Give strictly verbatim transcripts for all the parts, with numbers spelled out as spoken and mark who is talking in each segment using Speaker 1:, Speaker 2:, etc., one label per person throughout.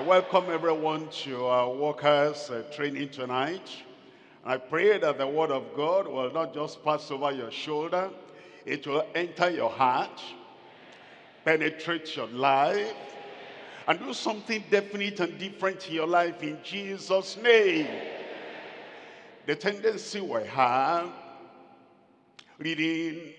Speaker 1: welcome everyone to our workers uh, training tonight. I pray that the word of God will not just pass over your shoulder, it will enter your heart, penetrate your life, and do something definite and different in your life in Jesus' name. The tendency we have, reading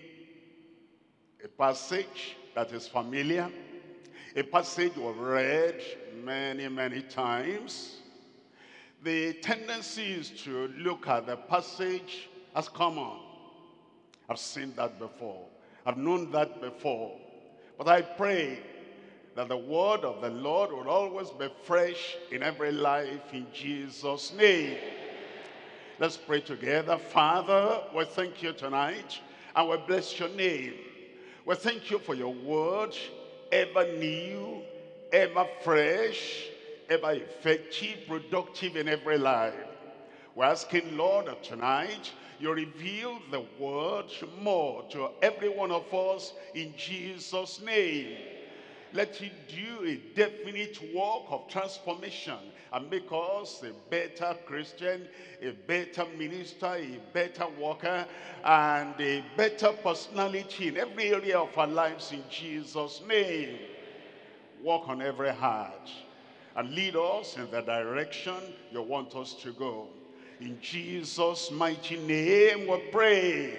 Speaker 1: a passage that is familiar, a passage we've read many, many times. The tendency is to look at the passage as common. I've seen that before. I've known that before. But I pray that the word of the Lord will always be fresh in every life in Jesus' name. Let's pray together. Father, we thank you tonight and we bless your name. We thank you for your word, ever new, ever fresh, ever effective, productive in every life. We're asking, Lord, that tonight you reveal the word more to every one of us in Jesus' name. Let it do a definite work of transformation and make us a better Christian, a better minister, a better worker, and a better personality in every area of our lives in Jesus' name. Walk on every heart and lead us in the direction you want us to go. In Jesus' mighty name we pray.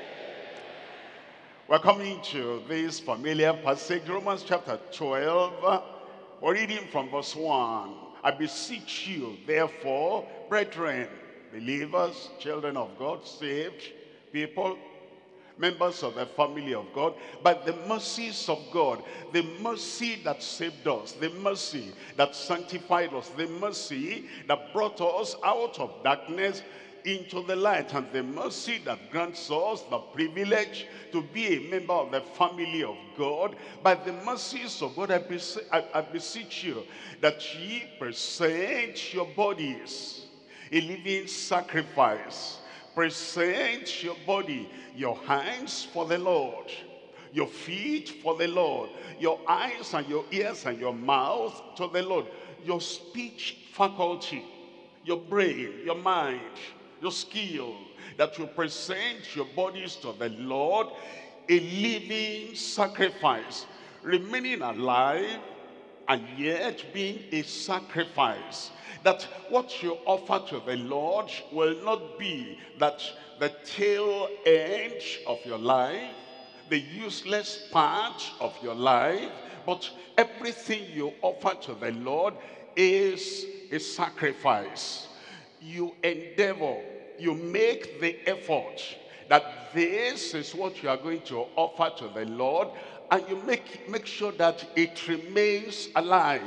Speaker 1: We're coming to this familiar passage, Romans chapter twelve. We're reading from verse one. I beseech you, therefore, brethren, believers, children of God, saved people, members of the family of God, by the mercies of God, the mercy that saved us, the mercy that sanctified us, the mercy that brought us out of darkness into the light, and the mercy that grants us the privilege to be a member of the family of God. By the mercies of God, I beseech, I, I beseech you that ye present your bodies a living sacrifice. Present your body, your hands for the Lord, your feet for the Lord, your eyes and your ears and your mouth to the Lord, your speech faculty, your brain, your mind, your skill, that you present your bodies to the Lord, a living sacrifice, remaining alive and yet being a sacrifice. That what you offer to the Lord will not be that the tail end of your life, the useless part of your life, but everything you offer to the Lord is a sacrifice. You endeavor, you make the effort that this is what you are going to offer to the Lord, and you make, make sure that it remains alive.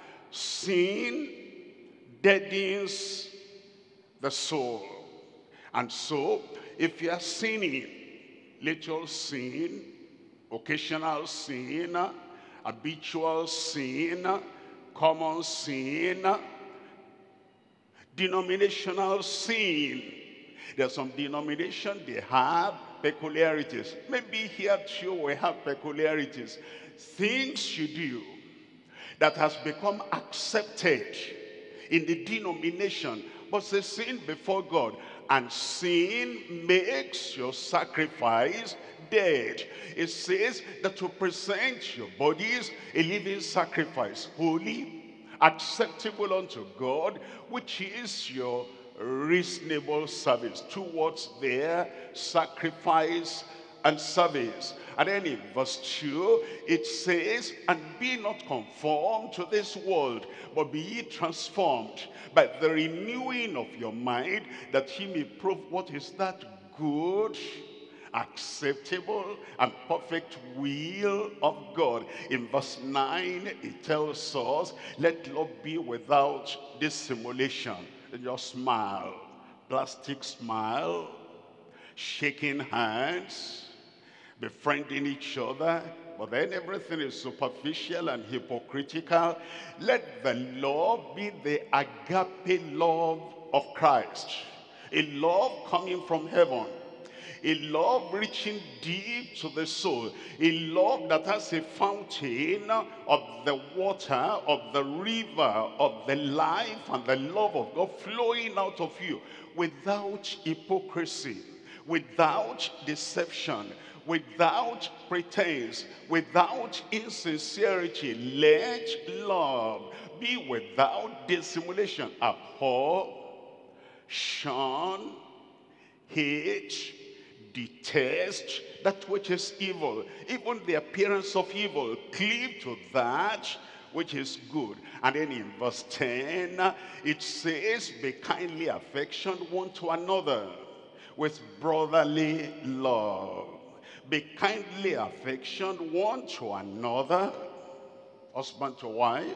Speaker 1: Sin deadens the soul. And so, if you are sinning, little sin, occasional sin, habitual sin, common sin, denominational sin. There's some denomination, they have peculiarities. Maybe here too we have peculiarities. Things you do that has become accepted in the denomination, but it's a sin before God. And sin makes your sacrifice dead. It says that to present your bodies a living sacrifice, holy, acceptable unto God, which is your reasonable service towards their sacrifice and service. And then in verse two, it says, and be not conformed to this world, but be ye transformed by the renewing of your mind, that ye may prove what is that good, acceptable, and perfect will of God. In verse nine, it tells us, let love be without dissimulation. Just smile, plastic smile, shaking hands, befriending each other, but then everything is superficial and hypocritical. Let the love be the agape love of Christ, a love coming from heaven, A love reaching deep to the soul. A love that has a fountain of the water, of the river, of the life and the love of God flowing out of you without hypocrisy, without deception, without pretense, without insincerity. Let love be without dissimulation. Abhor, shun, hate, detest that which is evil, even the appearance of evil. Cleave to that which is good. And then in verse ten, it says, be kindly affectioned one to another with brotherly love. Be kindly affectioned one to another, husband to wife,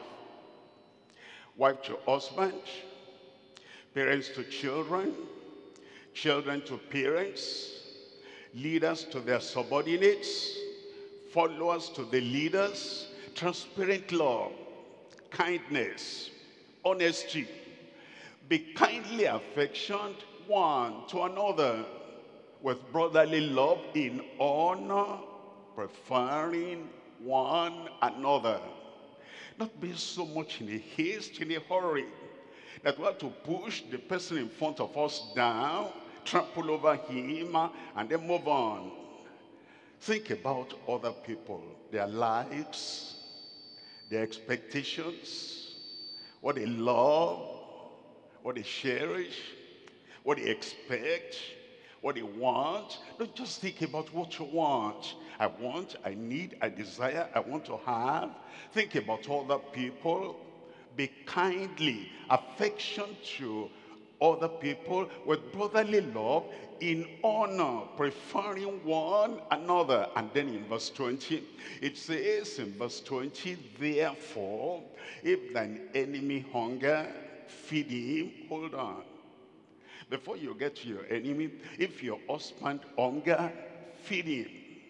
Speaker 1: wife to husband, parents to children, children to parents, leaders to their subordinates, followers to the leaders. Transparent love, kindness, honesty. Be kindly affectioned one to another with brotherly love, in honor, preferring one another. Not being so much in a haste, in a hurry, that we have to push the person in front of us down, trample over him, and then move on. Think about other people, their lives, their expectations, what they love, what they cherish, what they expect, what they want. Don't just think about what you want. I want, I need, I desire, I want to have. Think about other people. Be kindly, affection to other people with brotherly love, in honor, preferring one another. And then in verse twenty, it says in verse twenty, therefore, if thine enemy hunger, feed him. Hold on. Before you get to your enemy, if your husband hunger, feed him.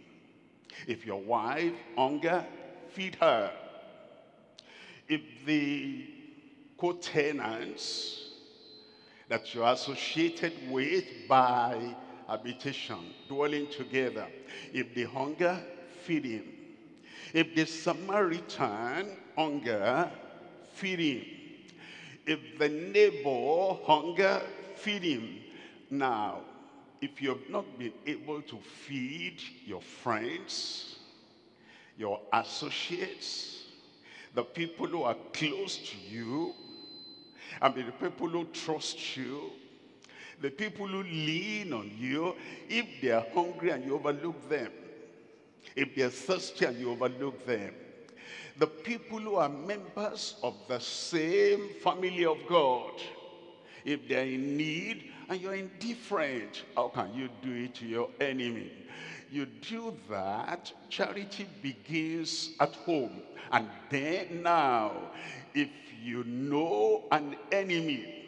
Speaker 1: If your wife hunger, feed her. If the co-tenants that you're associated with by habitation, dwelling together, if they hunger, feed him. If the Samaritan hunger, feed him. If the neighbor hunger, feed him. Now, if you have not been able to feed your friends, your associates, the people who are close to you, and the people who trust you, the people who lean on you, if they are hungry and you overlook them, if they are thirsty and you overlook them, the people who are members of the same family of God, if they're in need and you're indifferent, how can you do it to your enemy? You do that, charity begins at home. And then now, if you know an enemy,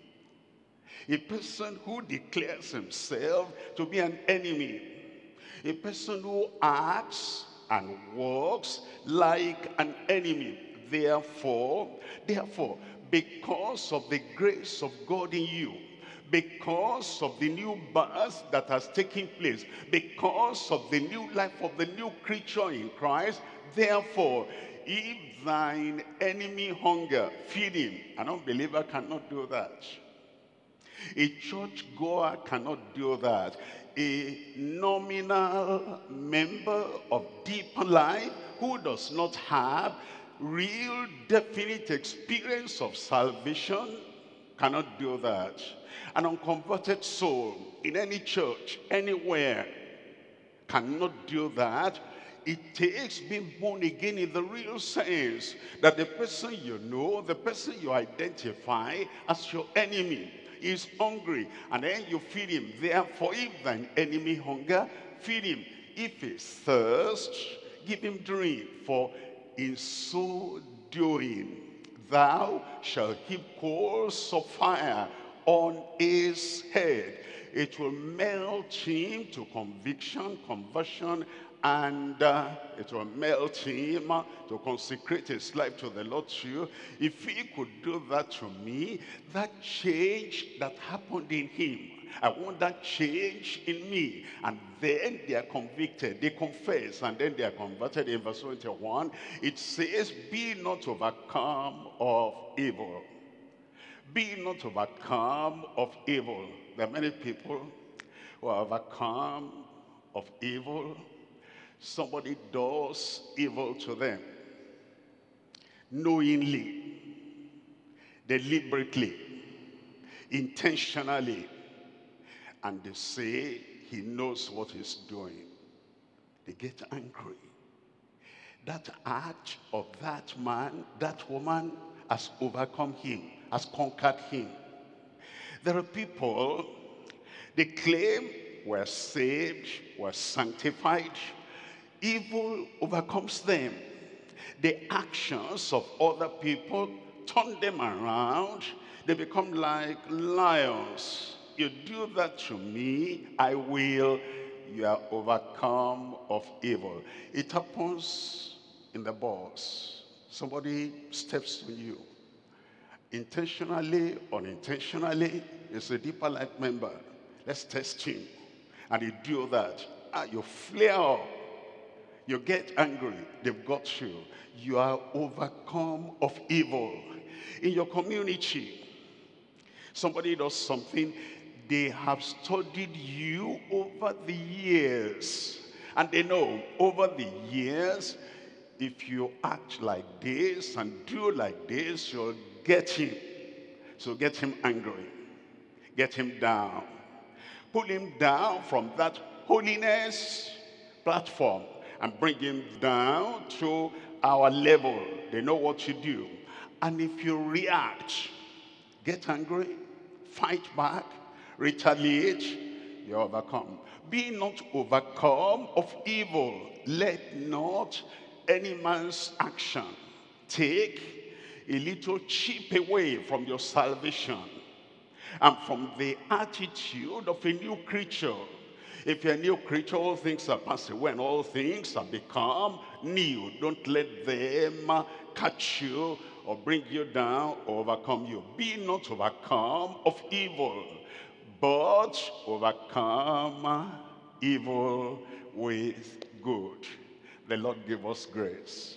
Speaker 1: a person who declares himself to be an enemy, a person who acts and walks like an enemy, therefore, therefore, because of the grace of God in you, because of the new birth that has taken place, because of the new life of the new creature in Christ, therefore, if thine enemy hunger, feed him. An unbeliever cannot do that. A church goer cannot do that. A nominal member of deeper life who does not have real definite experience of salvation cannot do that. An unconverted soul in any church, anywhere, cannot do that. It takes being born again in the real sense, that the person you know, the person you identify as your enemy is hungry, and then you feed him. Therefore, if thine enemy hunger, feed him. If he thirst, give him drink, for in so doing thou shalt heap coals of fire on his head. It will melt him to conviction, conversion, and uh, it will melt him uh, to consecrate his life to the Lord too. If he could do that to me, that change that happened in him, I want that change in me. And then they are convicted, they confess, and then they are converted. In verse twenty-one, it says, be not overcome of evil. Be not overcome of evil. There are many people who are overcome of evil. Somebody does evil to them, knowingly, deliberately, intentionally, and they say he knows what he's doing. They get angry. That act of that man, that woman has overcome him, has conquered him. There are people, they claim we're saved, we're sanctified. Evil overcomes them. The actions of other people turn them around. They become like lions. You do that to me, I will. You are overcome of evil. It happens in the boss. Somebody steps on you. Intentionally, unintentionally, it's a Deeper Life member. Let's test him. And you do that. Ah, you flare up. You get angry. They've got you. You are overcome of evil. In your community, somebody does something. They have studied you over the years. And they know over the years, if you act like this and do like this, you'll get him. So get him angry. Get him down. Pull him down from that holiness platform and bring him down to our level. They know what you do. And if you react, get angry, fight back, retaliate, you overcome. Be not overcome of evil. Let not any man's action take a little chip away from your salvation and from the attitude of a new creature. If you're a new creature, all things are passed away and all things have become new. Don't let them catch you or bring you down or overcome you. Be not overcome of evil, but overcome evil with good. The Lord give us grace,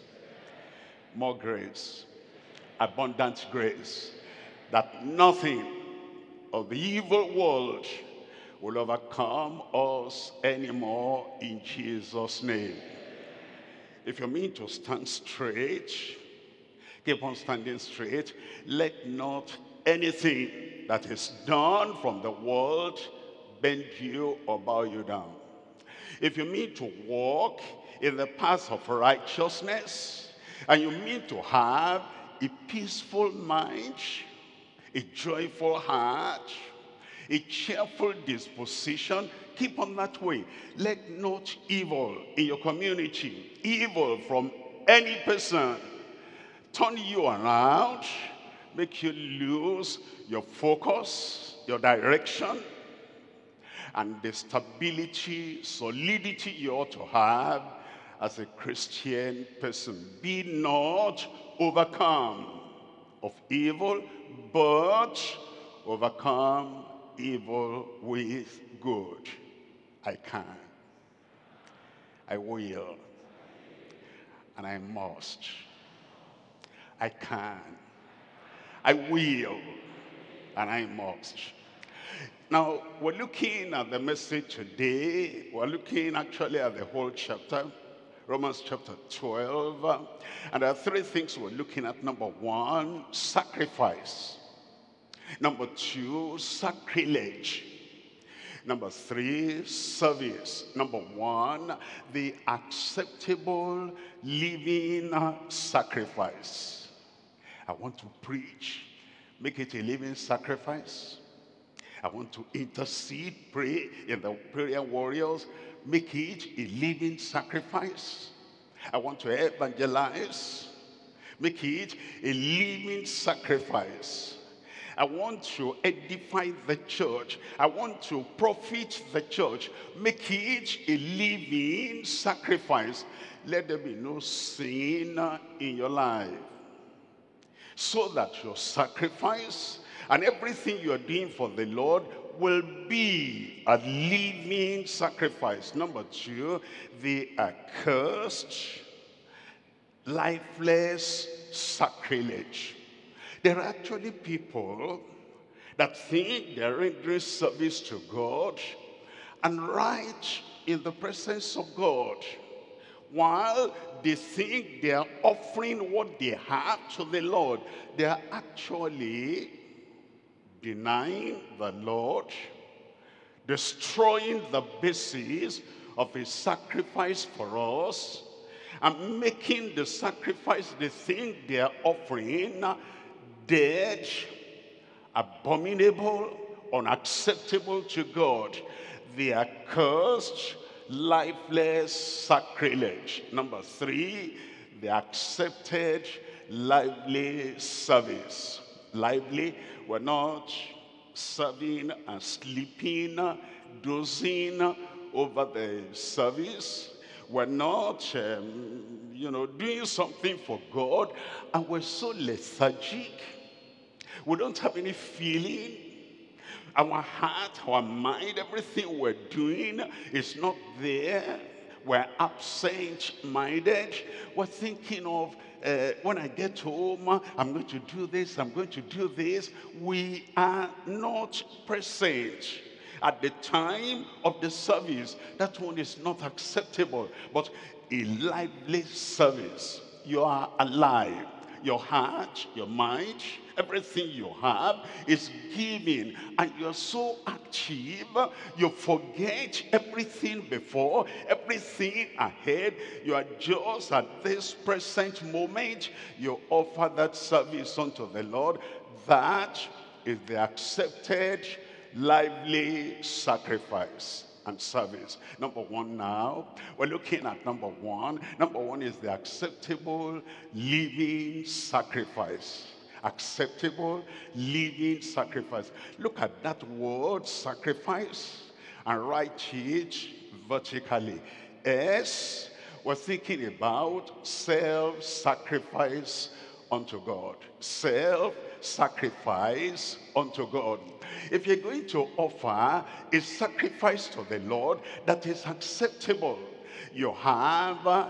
Speaker 1: more grace, abundant grace, that nothing of the evil world will overcome us anymore in Jesus' name. If you mean to stand straight, keep on standing straight. Let not anything that is done from the world bend you or bow you down. If you mean to walk in the path of righteousness, and you mean to have a peaceful mind, a joyful heart, a cheerful disposition, keep on that way. Let not evil in your community, evil from any person, turn you around, make you lose your focus, your direction, and the stability, solidity you ought to have as a Christian person. Be not overcome of evil, but overcome evil with good. I can, I will, and I must. I can, I will, and I must. Now, we're looking at the message today. We're looking actually at the whole chapter, Romans chapter twelve. And there are three things we're looking at. Number one, sacrifice. Number two, sacrilege. Number three, service. Number one, the acceptable living sacrifice. I want to preach, make it a living sacrifice. I want to intercede, pray in the prayer warriors, make it a living sacrifice. I want to evangelize, make it a living sacrifice. I want to edify the church. I want to profit the church. Make it a living sacrifice. Let there be no sin in your life, so that your sacrifice And everything you are doing for the Lord will be a living sacrifice. Number two, the accursed, lifeless sacrilege. There are actually people that think they're rendering service to God and right in the presence of God, while they think they are offering what they have to the Lord, they are actually denying the Lord, destroying the basis of his sacrifice for us, and making the sacrifice they think they are offering dead, abominable, unacceptable to God. The accursed, lifeless sacrilege. Number three, the accepted, lively service. Lively, we're not serving and sleeping, dozing over the service. We're not, um, you know, doing something for God, and we're so lethargic. We don't have any feeling. Our heart, our mind, everything we're doing is not there. We're absent-minded. We're thinking of, uh, when I get home, I'm going to do this, I'm going to do this. We are not present at the time of the service. That one is not acceptable. But a lively service, you are alive. Your heart, your mind, everything you have is giving, and you're so active, you forget everything before, everything ahead. You are just at this present moment, you offer that service unto the Lord. That is the accepted, lively sacrifice and service. Number one now, we're looking at number one. Number one is the acceptable living sacrifice. Acceptable living sacrifice. Look at that word sacrifice and write it vertically. S, we're thinking about self-sacrifice unto God. Self-sacrifice unto God. If you're going to offer a sacrifice to the Lord that is acceptable, you have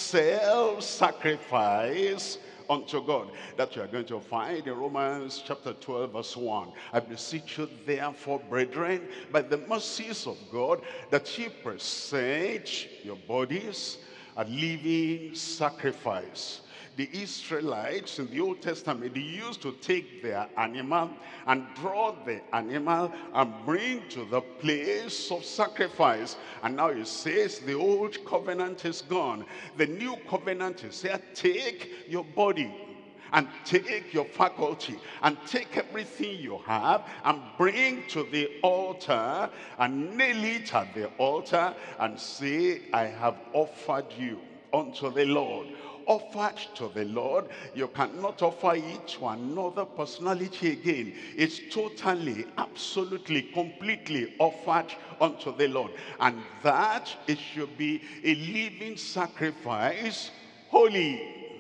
Speaker 1: self-sacrifice unto God, that you are going to find in Romans chapter twelve verse one. I beseech you therefore, brethren, by the mercies of God, that ye present your bodies a living sacrifice. The Israelites in the Old Testament, they used to take their animal and draw the animal and bring to the place of sacrifice. And now it says the old covenant is gone. The new covenant is here. Take your body and take your faculty and take everything you have and bring to the altar and nail it at the altar and say, I have offered you unto the Lord. Offered to the Lord. You cannot offer it to another personality again. It's totally, absolutely, completely offered unto the Lord. And that it should be a living sacrifice, holy.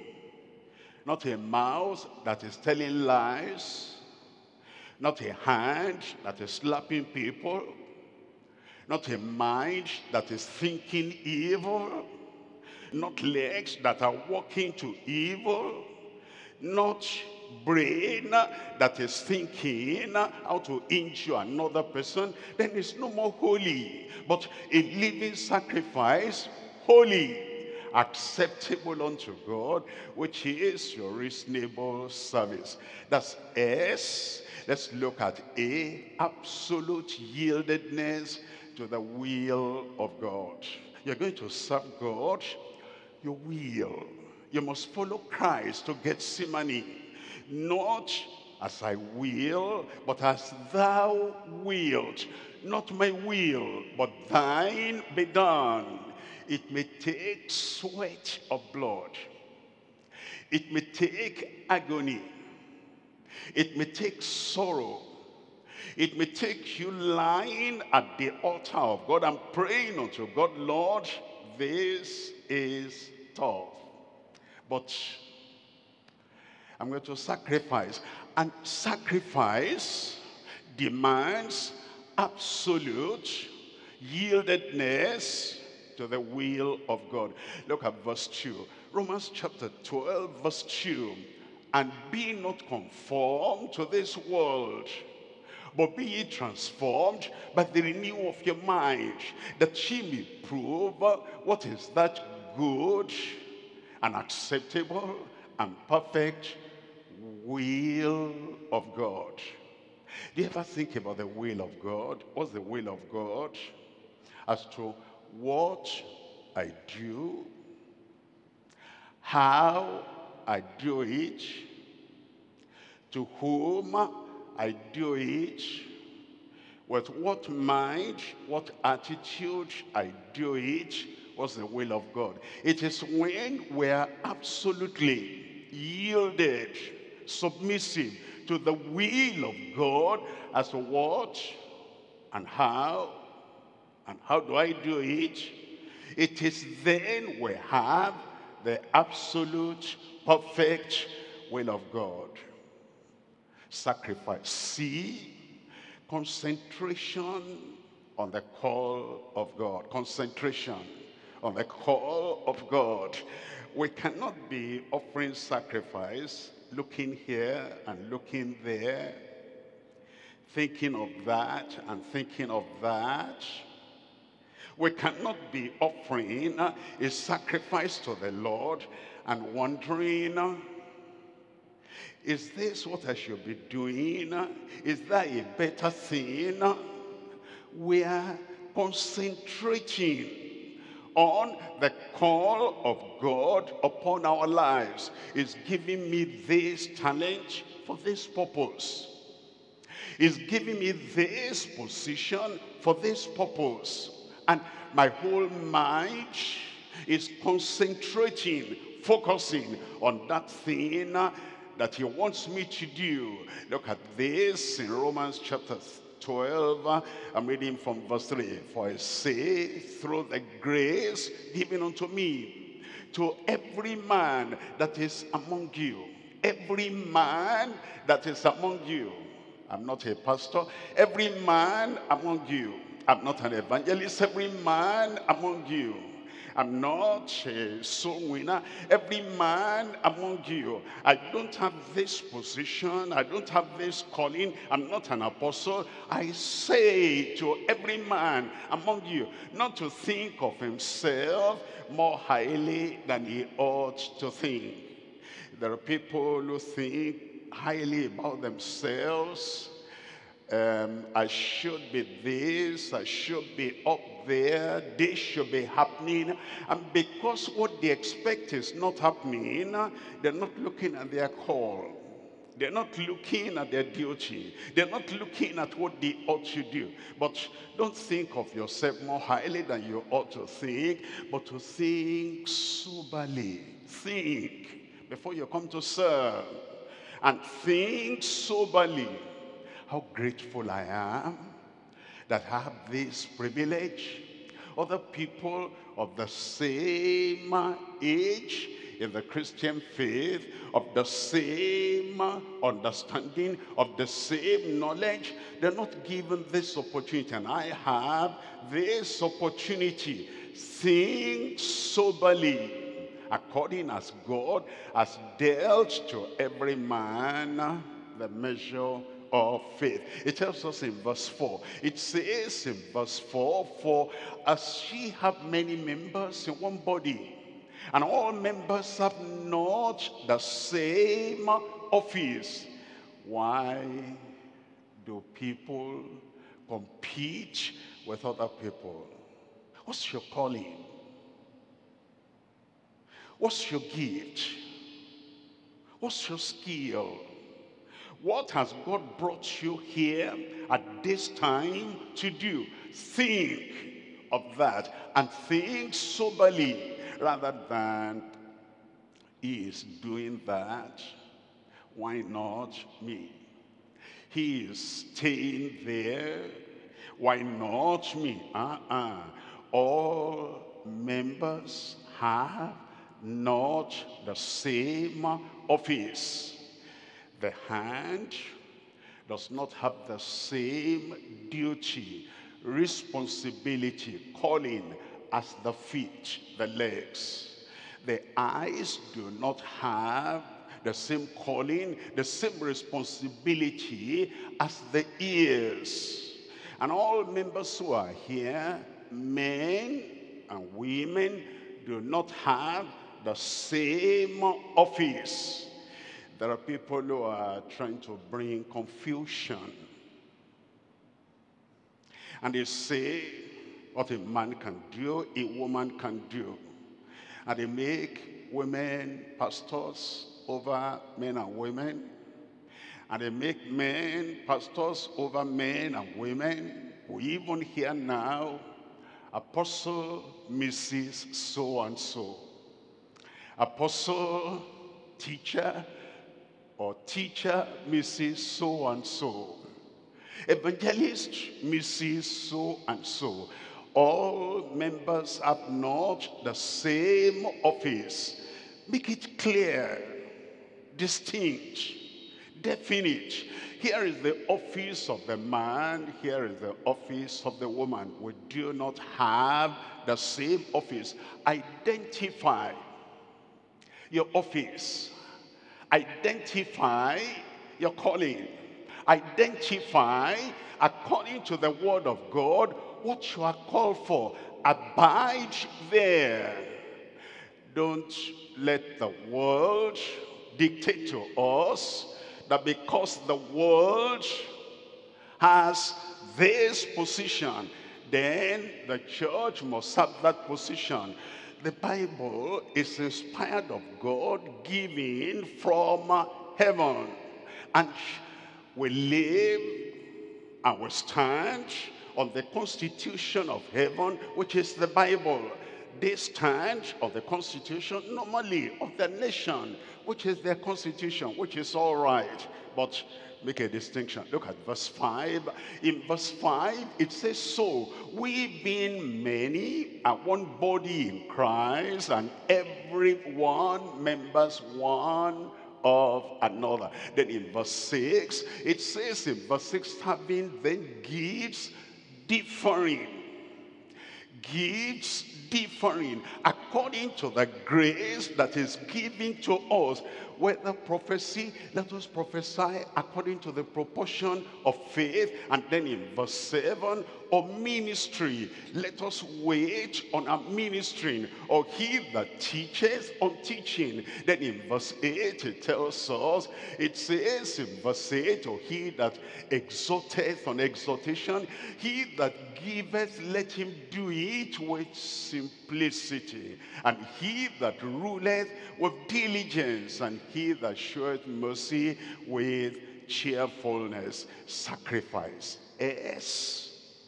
Speaker 1: Not a mouth that is telling lies. Not a hand that is slapping people. Not a mind that is thinking evil. Not legs that are walking to evil. Not brain that is thinking how to injure another person. Then it's no more holy, but a living sacrifice, holy, acceptable unto God, which is your reasonable service. That's S. Let's look at A, absolute yieldedness to the will of God. You're going to serve God, you will. You must follow Christ to Gethsemane. Not as I will, but as thou wilt. Not my will, but thine be done. It may take sweat of blood. It may take agony. It may take sorrow. It may take you lying at the altar of God and praying unto God, Lord, this is tough, but I'm going to sacrifice. And sacrifice demands absolute yieldedness to the will of God. Look at verse two. Romans chapter twelve, verse two. And be not conformed to this world, but be ye transformed by the renewal of your mind, that ye may prove what is that good and acceptable and perfect will of God. Do you ever think about the will of God? What's the will of God? As to what I do, how I do it, to whom I do it, with what mind, what attitude I do it. What's the will of God? It is when we are absolutely yielded, submissive to the will of God as to what and how, and how do I do it. It is then we have the absolute, perfect will of God. Sacrifice. See, concentration on the call of God. Concentration on the call of God. We cannot be offering sacrifice, looking here and looking there, thinking of that and thinking of that. We cannot be offering a sacrifice to the Lord and wondering, is this what I should be doing? Is that a better thing? We are concentrating on the call of God upon our lives. Is giving me this talent for this purpose. Is giving me this position for this purpose. And my whole mind is concentrating, focusing on that thing that he wants me to do. Look at this in Romans chapter twelve. I'm reading from verse three. For I say, through the grace given unto me, to every man that is among you, every man that is among you. I'm not a pastor. Every man among you. I'm not an evangelist. Every man among you. I'm not a soul winner. Every man among you. I don't have this position. I don't have this calling. I'm not an apostle. I say to every man among you not to think of himself more highly than he ought to think. There are people who think highly about themselves. Um, I should be this, I should be up there, this should be happening. And because what they expect is not happening, they're not looking at their call. They're not looking at their duty. They're not looking at what they ought to do. But don't think of yourself more highly than you ought to think, but to think soberly. Think before you come to serve. And think soberly. How grateful I am that I have this privilege. Other people of the same age in the Christian faith, of the same understanding, of the same knowledge, they're not given this opportunity. And I have this opportunity. Think soberly, according as God has dealt to every man the measure of faith. It tells us in verse four. It says in verse four, for as ye have many members in one body, and all members have not the same office, why do people compete with other people? What's your calling? What's your gift? What's your skill? What has God brought you here at this time to do? Think of that and think soberly, rather than he is doing that, why not me? He is staying there, why not me? Uh-uh. All members have not the same office. The hand does not have the same duty, responsibility, calling as the feet, the legs. The eyes do not have the same calling, the same responsibility as the ears. And all members who are here, men and women, do not have the same office. There are people who are trying to bring confusion. And they say what a man can do, a woman can do. And they make women pastors over men and women. And they make men pastors over men and women. We even hear now, Apostle Missus So-and-so. Apostle, teacher, or teacher Missus So-and-so. Evangelist Missus So-and-so. All members have not the same office. Make it clear, distinct, definite. Here is the office of the man, here is the office of the woman. We do not have the same office. Identify your office. Identify your calling. Identify, according to the word of God, what you are called for. Abide there. Don't let the world dictate to us that because the world has this position, then the church must have that position. The Bible is inspired of God, given from heaven. And we live and we stand on the constitution of heaven, which is the Bible. They stand on the constitution normally of the nation, which is their constitution, which is all right. But make a distinction. Look at verse five. In verse five, it says, so we being many are one body in Christ, and everyone members one of another. Then in verse six, it says in verse six, having then gifts differing. Gifts differing according to the grace that is given to us. Whether prophecy, let us prophesy according to the proportion of faith. And then in verse seven, or ministry, let us wait on our ministering. Or he that teaches on teaching. Then in verse eight, it tells us, it says in verse eight, or he that exhorteth on exhortation, he that giveth, let him do it with simplicity. And he that ruleth with diligence, and he that showeth mercy with cheerfulness. Sacrifice. Yes.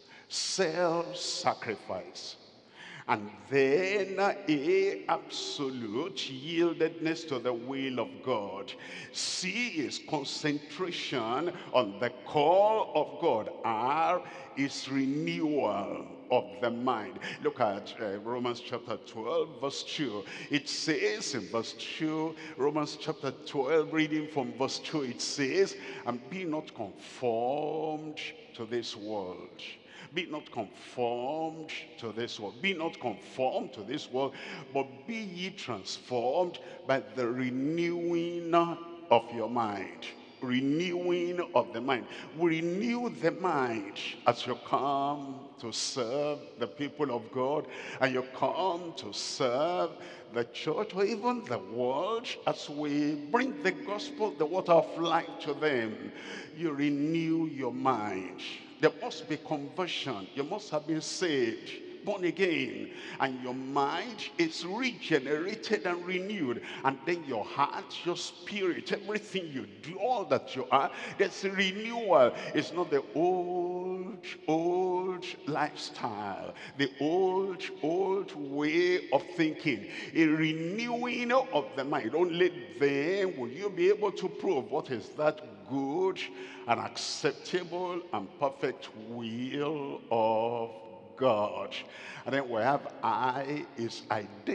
Speaker 1: Self-sacrifice. And then a absolute yieldedness to the will of God. C is concentration on the call of God. R is renewal of the mind. Look at uh, Romans chapter twelve, verse two. It says in verse two, Romans chapter twelve, reading from verse two, it says, and be not conformed to this world. Be not conformed to this world. Be not conformed to this world, but be ye transformed by the renewing of your mind. Renewing of the mind. We renew the mind as you come to serve the people of God, and you come to serve the church or even the world as we bring the gospel, the water of life to them. You renew your mind. There must be conversion. You must have been saved, born again, and your mind is regenerated and renewed. And then your heart, your spirit, everything you do, all that you are, there's a renewal. It's not the old, old lifestyle, the old, old way of thinking. A renewing of the mind. Only then will you be able to prove what is that good and acceptable and perfect will of God. And then we have I is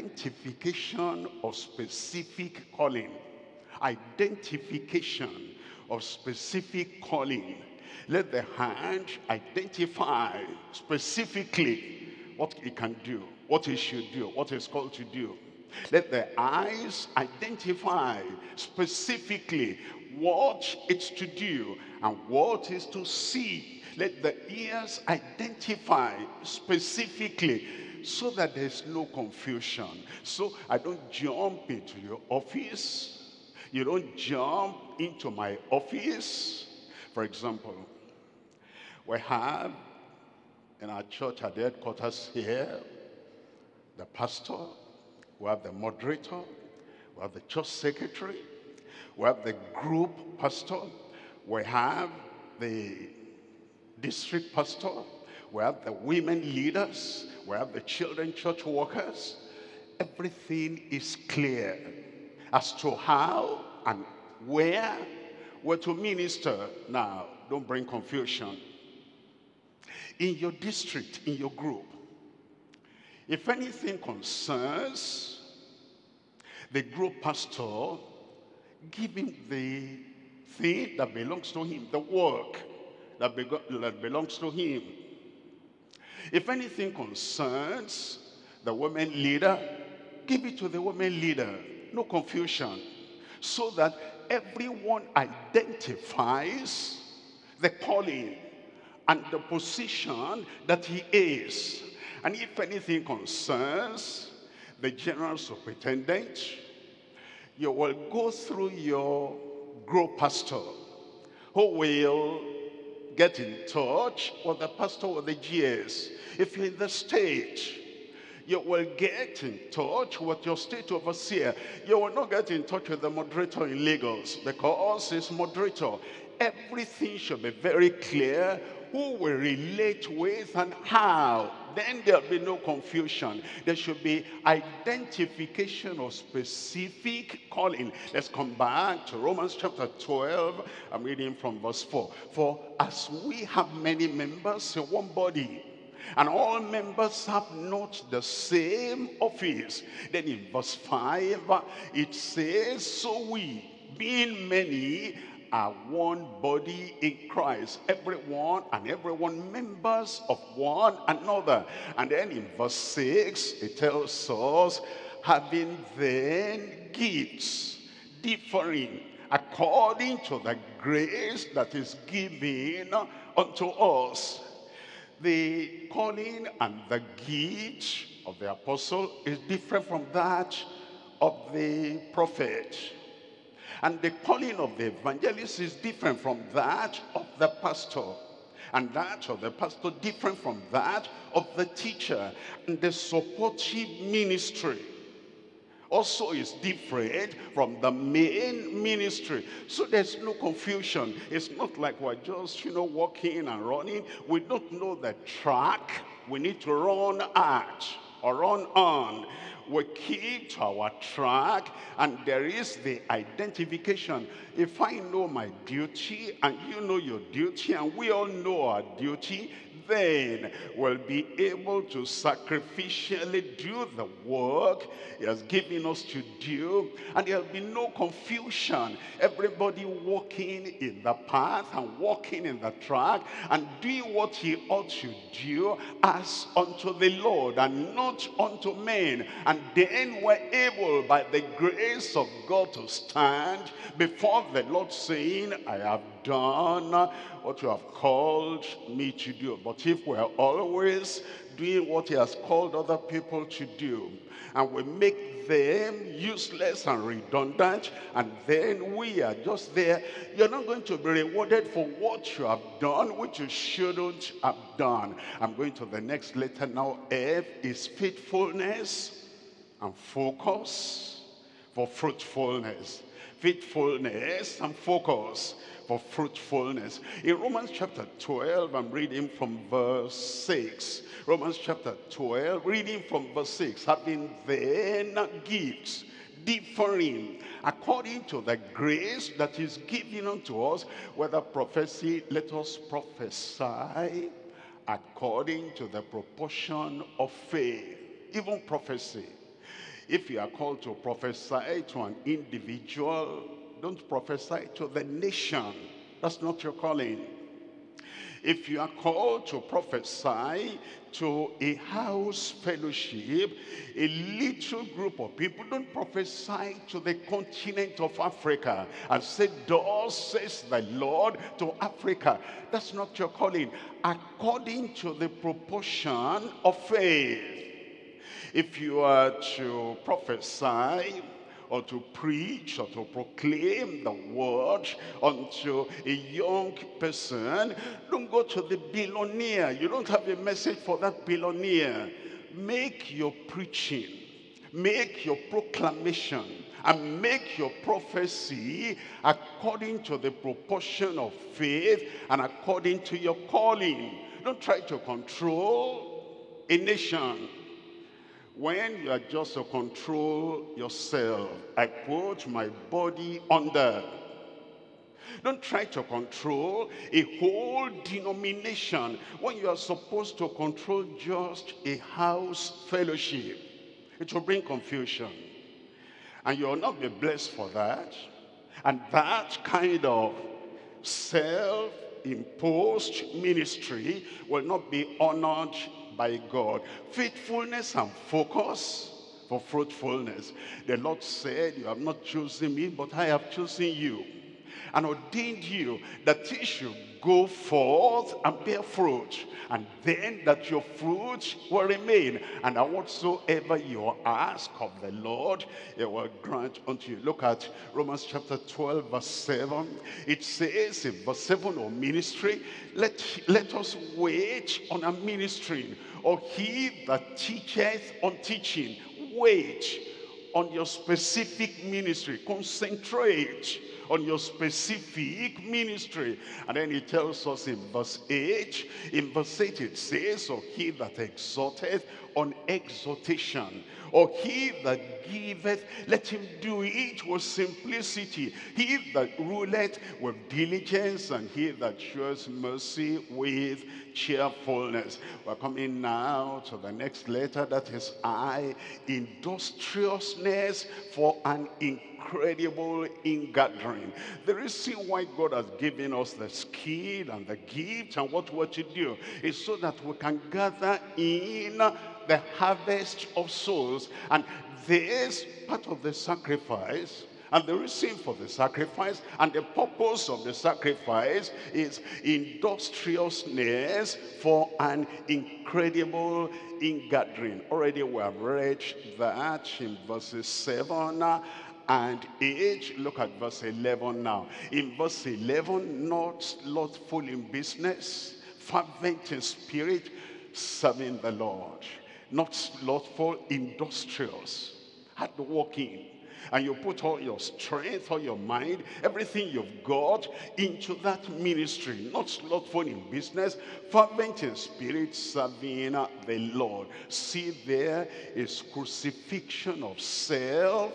Speaker 1: identification of specific calling. Identification of specific calling. Let the hand identify specifically what it can do, what it should do, what it's called to do. Let the eyes identify specifically what it's to do and what is to see. Let the ears identify specifically so that there's no confusion. So I don't jump into your office. You don't jump into my office. For example, we have in our church at the headquarters here, the pastor, we have the moderator, we have the church secretary, we have the group pastor, we have the district pastor, we have the women leaders, we have the children church workers. Everything is clear as to how and where we're to minister. Now, don't bring confusion. In your district, in your group, if anything concerns the group pastor, give him the thing that belongs to him, the work that, be that belongs to him. If anything concerns the women leader, give it to the women leader. No confusion. So that everyone identifies the calling and the position that he is. And if anything concerns the general superintendent, you will go through your group pastor, who will get in touch with the pastor with the G S. If you're in the state, you will get in touch with your state overseer. You will not get in touch with the moderator in Lagos, because it's moderator. Everything should be very clear, who will relate with and how. Then there'll be no confusion. There should be identification of specific calling. Let's come back to Romans chapter twelve. I'm reading from verse four. For as we have many members in one body, and all members have not the same office. Then in verse five, it says, so we, being many, are one body in Christ, everyone and everyone members of one another. And then in verse six, it tells us, having then gifts differing according to the grace that is given unto us. The calling and the gift of the apostle is different from that of the prophet. And the calling of the evangelist is different from that of the pastor. And that of the pastor different from that of the teacher. And the supportive ministry also is different from the main ministry. So there's no confusion. It's not like we're just, you know, walking and running. We don't know the track we need to run at or run on. We keep to our track, and there is the identification. If I know my duty and you know your duty and we all know our duty, then we'll be able to sacrificially do the work he has given us to do, and there'll be no confusion. Everybody walking in the path and walking in the track and doing what he ought to do as unto the Lord and not unto men. And then we're able by the grace of God to stand before the Lord saying, I have done what you have called me to do. But if we're always doing what he has called other people to do, and we make them useless and redundant, and then we are just there, you're not going to be rewarded for what you have done, which you shouldn't have done. I'm going to the next letter now. F is faithfulness and focus for fruitfulness. Faithfulness and focus for fruitfulness. In Romans chapter twelve, I'm reading from verse six. Romans chapter twelve, reading from verse six. Having then gifts differing according to the grace that is given unto us, whether prophecy, let us prophesy according to the proportion of faith. Even prophecy. If you are called to prophesy to an individual, Don't prophesy to the nation. That's not your calling. If you are called to prophesy to a house fellowship, a little group of people, don't prophesy to the continent of Africa and say, thus says the Lord to Africa. That's not your calling. According to the proportion of faith. If you are to prophesy or to preach or to proclaim the word unto a young person, don't go to the billionaire. You don't have a message for that billionaire. Make your preaching, make your proclamation, and make your prophecy according to the proportion of faith and according to your calling. Don't try to control a nation. When you are just to control yourself, I put my body under. Don't try to control a whole denomination when you are supposed to control just a house fellowship. It will bring confusion. And you will not be blessed for that. And that kind of self-imposed ministry will not be honored by God. Faithfulness and focus for fruitfulness. The Lord said, you have not chosen me, but I have chosen you and ordained you that you should go forth and bear fruit, and then that your fruit will remain, and that whatsoever you ask of the Lord, he will grant unto you. Look at Romans chapter twelve verse seven. It says in verse seven of ministry, let, let us wait on a ministry, or he that teacheth on teaching. Wait on your specific ministry. Concentrate on your specific ministry. And then he tells us in verse eight, in verse eight it says, or he that exhorteth on exhortation, or he that giveth, let him do it with simplicity. He that ruleth with diligence, and he that shows mercy with cheerfulness. We're coming now to the next letter, that is I. Industriousness for an incredible ingathering. The reason why God has given us the skill and the gift and what we're to do is so that we can gather in the harvest of souls. And this part of the sacrifice, and the reason for the sacrifice and the purpose of the sacrifice is industriousness for an incredible ingathering. Already we have read that in verses seven and eight. Look at verse eleven now. In verse eleven, not slothful in business, fervent in spirit, serving the Lord. Not slothful, industrious, hardworking. And you put all your strength, all your mind, everything you've got into that ministry. Not slothful in business, fervent in spirit, serving the Lord. See, there is crucifixion of self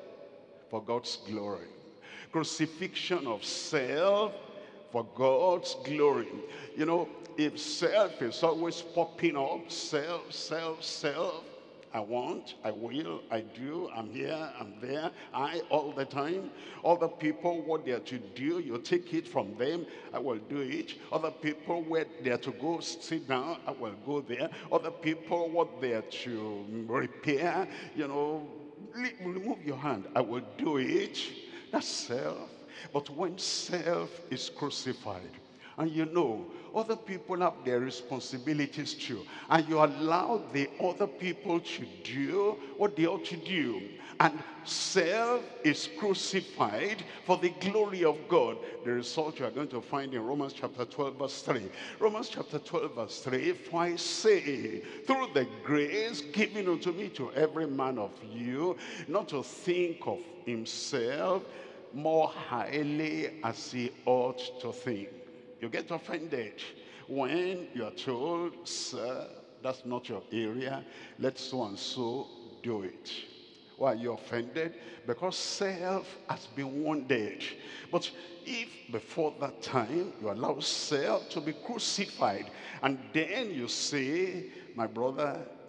Speaker 1: for God's glory. Crucifixion of self for God's glory. You know, if self is always popping up, self, self, self, I want, I will, I do, I'm here, I'm there, I all the time. Other people, what they are to do, you take it from them, I will do it. Other people, where they are to go sit down, I will go there. Other people, what they are to repair, you know, remove your hand, I will do it. That's self. But when self is crucified, and you know, other people have their responsibilities too, and you allow the other people to do what they ought to do, and self is crucified for the glory of God. The result you are going to find in Romans chapter twelve verse three. Romans chapter twelve verse three, for I say, through the grace given unto me, to every man of you, not to think of himself more highly as he ought to think. You get offended when you're told, sir, that's not your area, let so and so do it. Why are you offended? Because self has been wounded. But if before that time you allow self to be crucified, and then you say, my brother,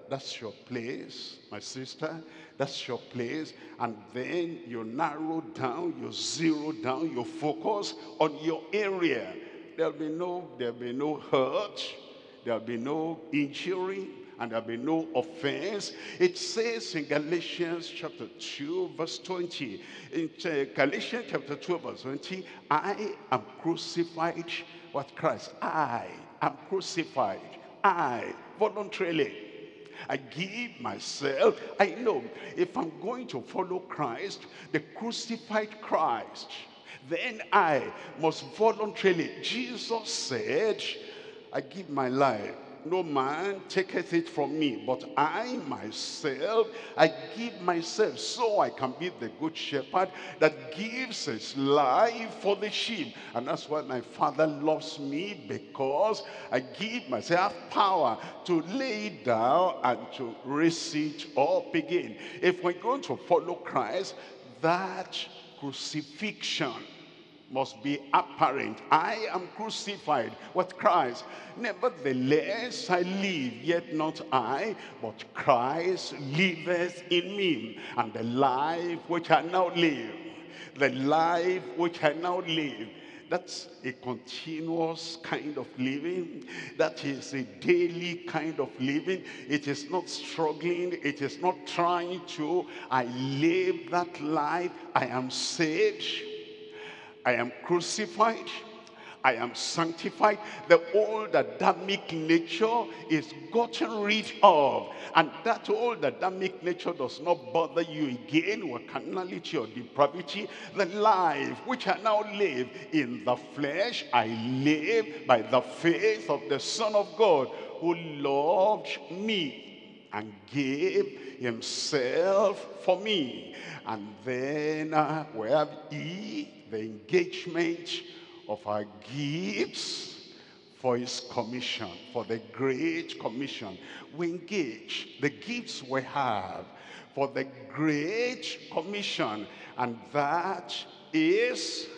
Speaker 1: That's your place, my sister. That's your place. And then you narrow down, you zero down, you focus on your area. There'll be no, there'll be no hurt, there'll be no injury, and there'll be no offense. It says in Galatians chapter two, verse twenty. In uh, Galatians chapter two, verse twenty, I am crucified with Christ. I am crucified. I, voluntarily. I give myself. I know if I'm going to follow Christ, the crucified Christ, then I must voluntarily. Jesus said, I give my life. No man taketh it from me, but I myself, I give myself, so I can be the good shepherd that gives his life for the sheep. And that's why my Father loves me, because I give myself power to lay it down and to raise it up again. If we're going to follow Christ, that crucifixion must be apparent. I am crucified with Christ. Nevertheless, I live, yet not I, but Christ liveth in me. And the life which I now live, the life which I now live, that's a continuous kind of living. That is a daily kind of living. It is not struggling. It is not trying to. I live that life. I am saved. I am crucified. I am sanctified. The old Adamic nature is gotten rid of. And that old Adamic nature does not bother you again with carnality or depravity. The life which I now live in the flesh, I live by the faith of the Son of God, who loved me and gave himself for me. And then uh, we have E, the engagement of our gifts for his commission, for the great commission. We engage the gifts we have for the great commission, and that is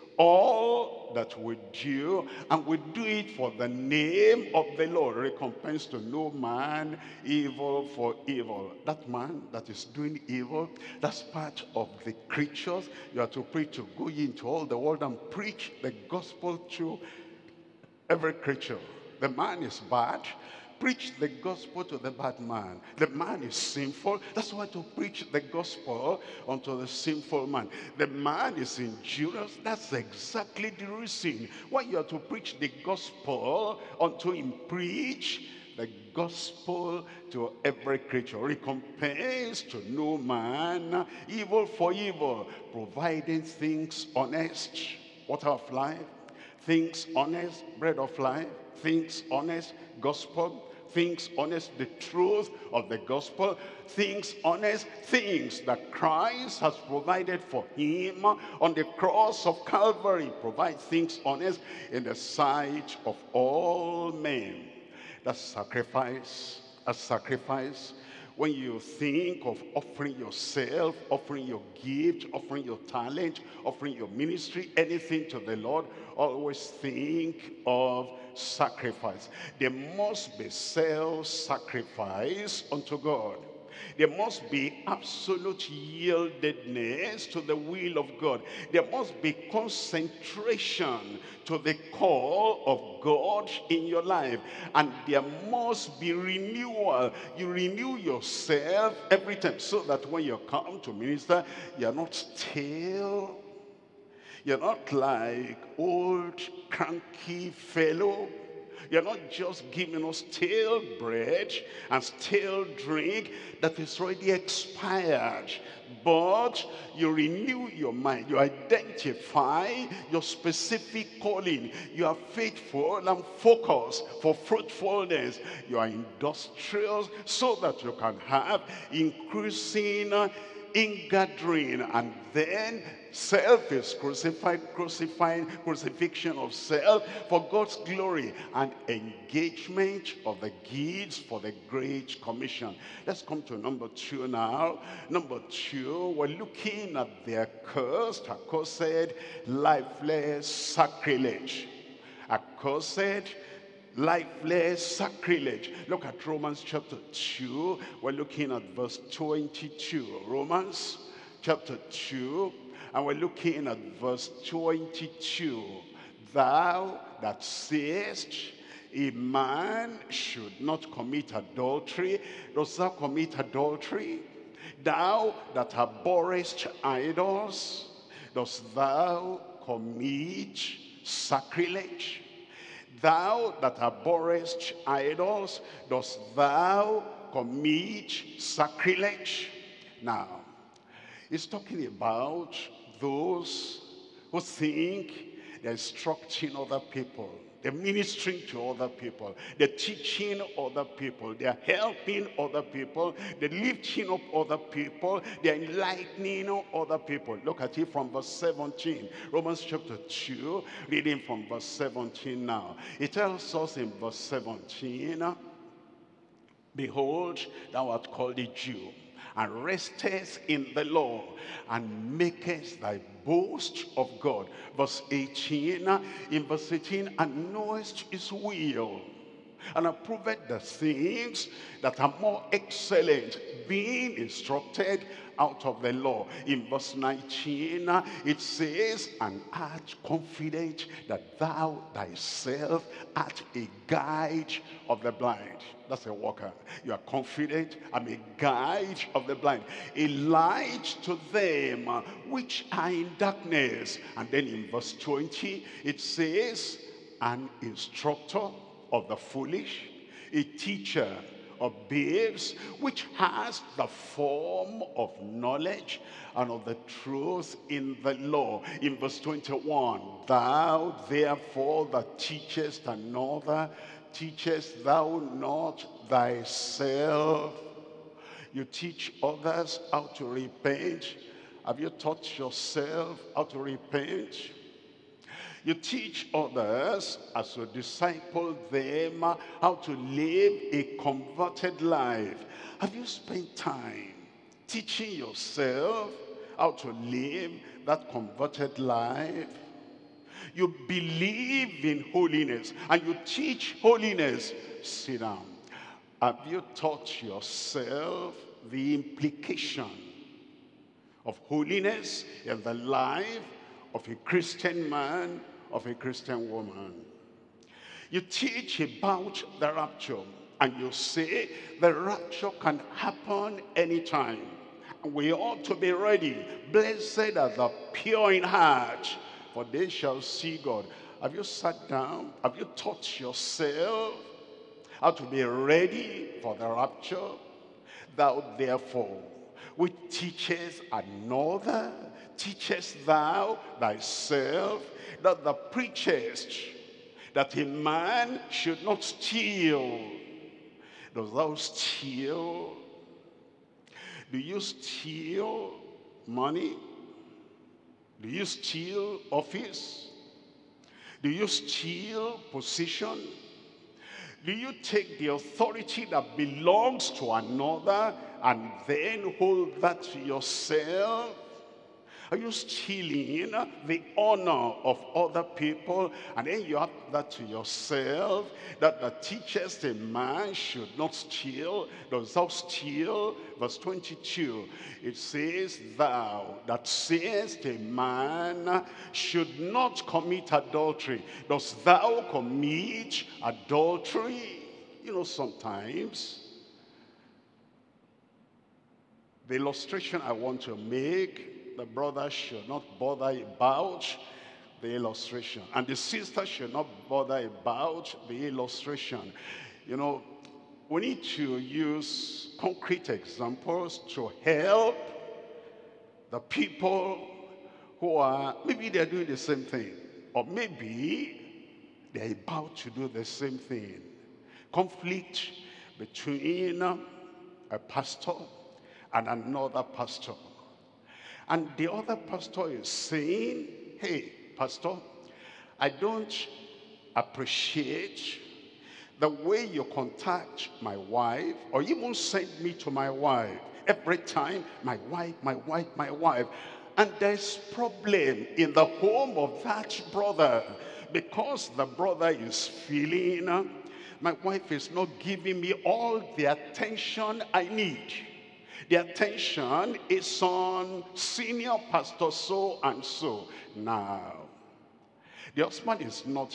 Speaker 1: all that we do, and we do it for the name of the Lord. Recompense to no man evil for evil. That man that is doing evil, that's part of the creatures. You are to preach, to go into all the world and preach the gospel to every creature. The man is bad. Preach the gospel to the bad man. The man is sinful. That's why to preach the gospel unto the sinful man. The man is injurious. That's exactly the reason why you are to preach the gospel unto him. Preach the gospel to every creature. Recompense to no man evil for evil, providing things honest, water of life, things honest, bread of life, things honest, gospel, things honest, the truth of the gospel, things honest, things that Christ has provided for him on the cross of Calvary. Provide things honest in the sight of all men. That's sacrifice, a sacrifice. When you think of offering yourself, offering your gift, offering your talent, offering your ministry, anything to the Lord, always think of sacrifice. There must be self-sacrifice unto God. There must be absolute yieldedness to the will of God. There must be concentration to the call of God in your life. And there must be renewal. You renew yourself every time, so that when you come to minister, you're not stale. You're not like old cranky fellow. You're not just giving us stale bread and stale drink that is already expired. But you renew your mind. You identify your specific calling. You are faithful and focused for fruitfulness. You are industrious so that you can have increasing ingathering, and then self is crucified, crucifying, crucifixion of self for God's glory, and engagement of the gifts for the Great Commission. Let's come to number two now. Number two, we're looking at the accursed, accursed, lifeless sacrilege. Accursed, lifeless sacrilege. Look at Romans chapter two. We're looking at verse twenty-two. Romans chapter two, and we're looking at verse twenty-two. Thou that sayest a man should not commit adultery, dost thou commit adultery? Thou that abhorrest idols, dost thou commit sacrilege? Thou that abhorrest idols, dost thou commit sacrilege? Now, it's talking about those who think they're instructing other people, they're ministering to other people, they're teaching other people, they're helping other people, they're lifting up other people, they're enlightening other people. Look at it from verse seventeen. Romans chapter two, reading from verse seventeen now. It tells us in verse seventeen, behold, thou art called a Jew, and restest in the law, and makest thy boast of God. Verse eighteen, in verse eighteen, and knowest his will, and approved the things that are more excellent, being instructed out of the law. In verse nineteen, it says, and art confident that thou thyself art a guide of the blind. That's a worker. You are confident, I'm a guide of the blind, a light to them which are in darkness. And then in verse twenty, it says, an instructor of the foolish, a teacher of babes, which has the form of knowledge and of the truth in the law. In verse twenty-one, thou therefore that teachest another, teachest thou not thyself? You teach others how to repent. Have you taught yourself how to repent? You teach others as you disciple them how to live a converted life. Have you spent time teaching yourself how to live that converted life? You believe in holiness and you teach holiness. Sit down. Have you taught yourself the implication of holiness in the life of a Christian man, of a Christian woman? You teach about the rapture, and you say the rapture can happen anytime. We ought to be ready. Blessed are the pure in heart, for they shall see God. Have you sat down? Have you taught yourself how to be ready for the rapture? Thou therefore, which teaches another, teachest thou thyself, that the preachest that a man should not steal. Does thou steal? Do you steal money? Do you steal office? Do you steal position? Do you take the authority that belongs to another and then hold that to yourself? Are you stealing the honor of other people, and then you have that to yourself, that the teachers a man should not steal? Does thou steal? Verse twenty-two, it says, thou that sayest a man should not commit adultery, dost thou commit adultery? You know, sometimes the illustration I want to make, the brother should not bother about the illustration, and the sister should not bother about the illustration. You know, we need to use concrete examples to help the people who are, maybe they're doing the same thing, or maybe they're about to do the same thing. Conflict between a pastor and another pastor. And the other pastor is saying, hey, pastor, I don't appreciate the way you contact my wife, or even send me to my wife. Every time, my wife, my wife, my wife. And there's problem in the home of that brother, because the brother is feeling My wife is not giving me all the attention I need. The attention is on senior pastor so and so. Now, the husband is not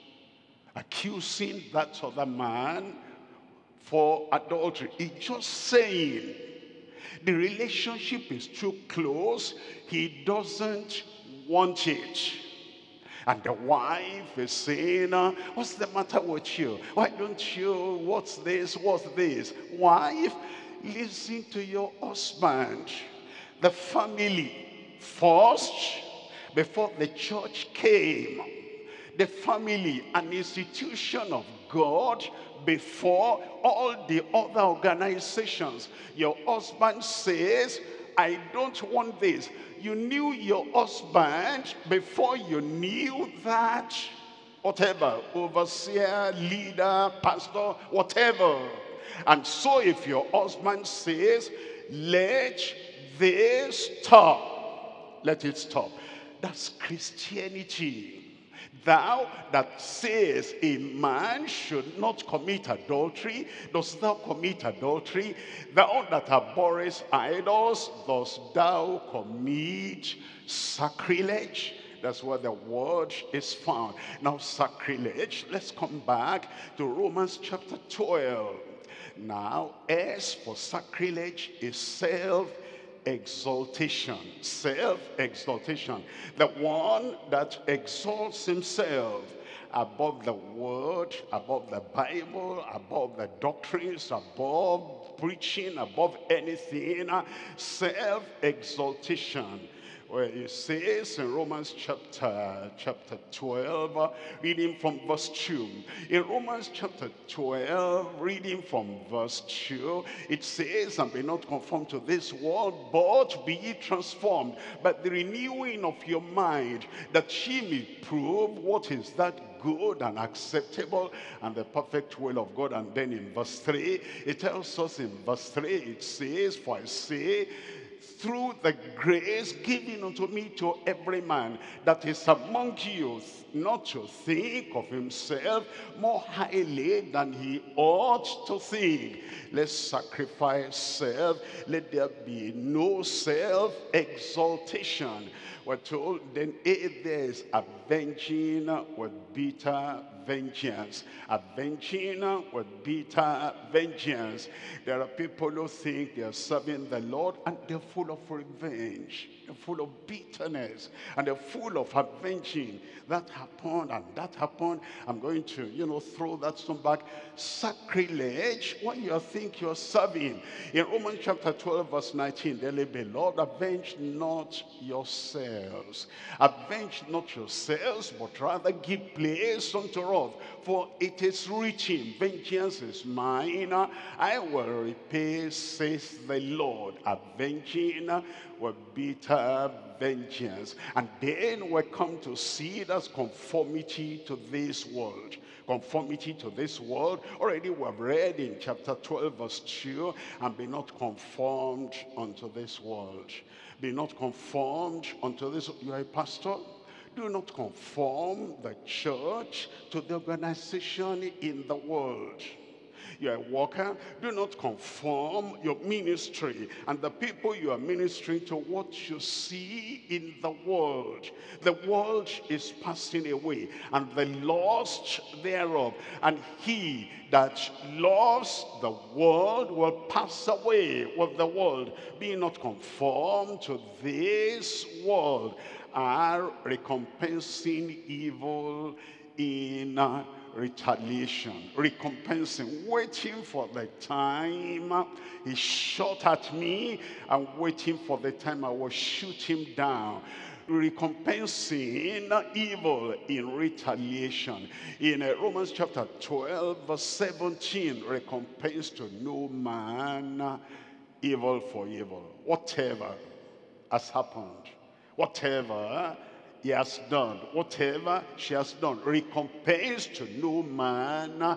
Speaker 1: accusing that other man for adultery. He's just saying the relationship is too close. He doesn't want it. And the wife is saying, uh, what's the matter with you? Why don't you, what's this, what's this? Wife, listen to your husband. The family first, before the church came. The family, an institution of God before all the other organizations. Your husband says, I don't want this. You knew your husband before you knew that, whatever, overseer, leader, pastor, whatever. And so if your husband says, let this stop, let it stop. That's Christianity. Thou that says a man should not commit adultery, dost thou commit adultery? Thou that abhorrest idols, dost thou commit sacrilege? That's where the word is found. Now sacrilege, let's come back to Romans chapter twelve. Now, as for sacrilege is self exaltation, self-exaltation, the one that exalts himself above the word, above the Bible, above the doctrines, above preaching, above anything, self-exaltation. Well, it says in Romans chapter, chapter twelve, uh, reading from verse two. In Romans chapter twelve, reading from verse two, it says, and be not conformed to this world, but be ye transformed by the renewing of your mind, that ye may prove what is that good and acceptable and the perfect will of God. And then in verse three, it tells us in verse three, it says, for I say, through the grace given unto me to every man that is among you, not to think of himself more highly than he ought to think. Let's sacrifice self. Let there be no self-exaltation. We're told, then if there is avenging with bitter vengeance. Avenging with bitter vengeance. There are people who think they are serving the Lord and they're full of revenge. They're full of bitterness. And they're full of avenging. That happened and that happened. I'm going to, you know, throw that stone back. Sacrilege, what you think you're serving. In Romans chapter twelve verse nineteen, dearly beloved, avenge not yourselves. Avenge not yourselves, but rather give place unto wrath. For it is written, vengeance is mine, I will repay, says the Lord. Avenging with bitter vengeance. And then we come to see that's conformity to this world. Conformity to this world. Already we have read in chapter twelve verse two, and be not conformed unto this world. Be not conformed unto this. You are a pastor. Do not conform the church to the organization in the world. You're a worker. Do not conform your ministry and the people you are ministering to what you see in the world. The world is passing away, and the lust thereof. And he that loves the world will pass away with the world. Be not conformed to this world, are recompensing evil in uh, retaliation, recompensing, waiting for the time he shot at me, and waiting for the time I will shoot him down. Recompensing evil in retaliation. In uh, Romans chapter twelve verse seventeen, recompense to no man evil for evil. Whatever has happened, whatever he has done, whatever she has done, recompense to no man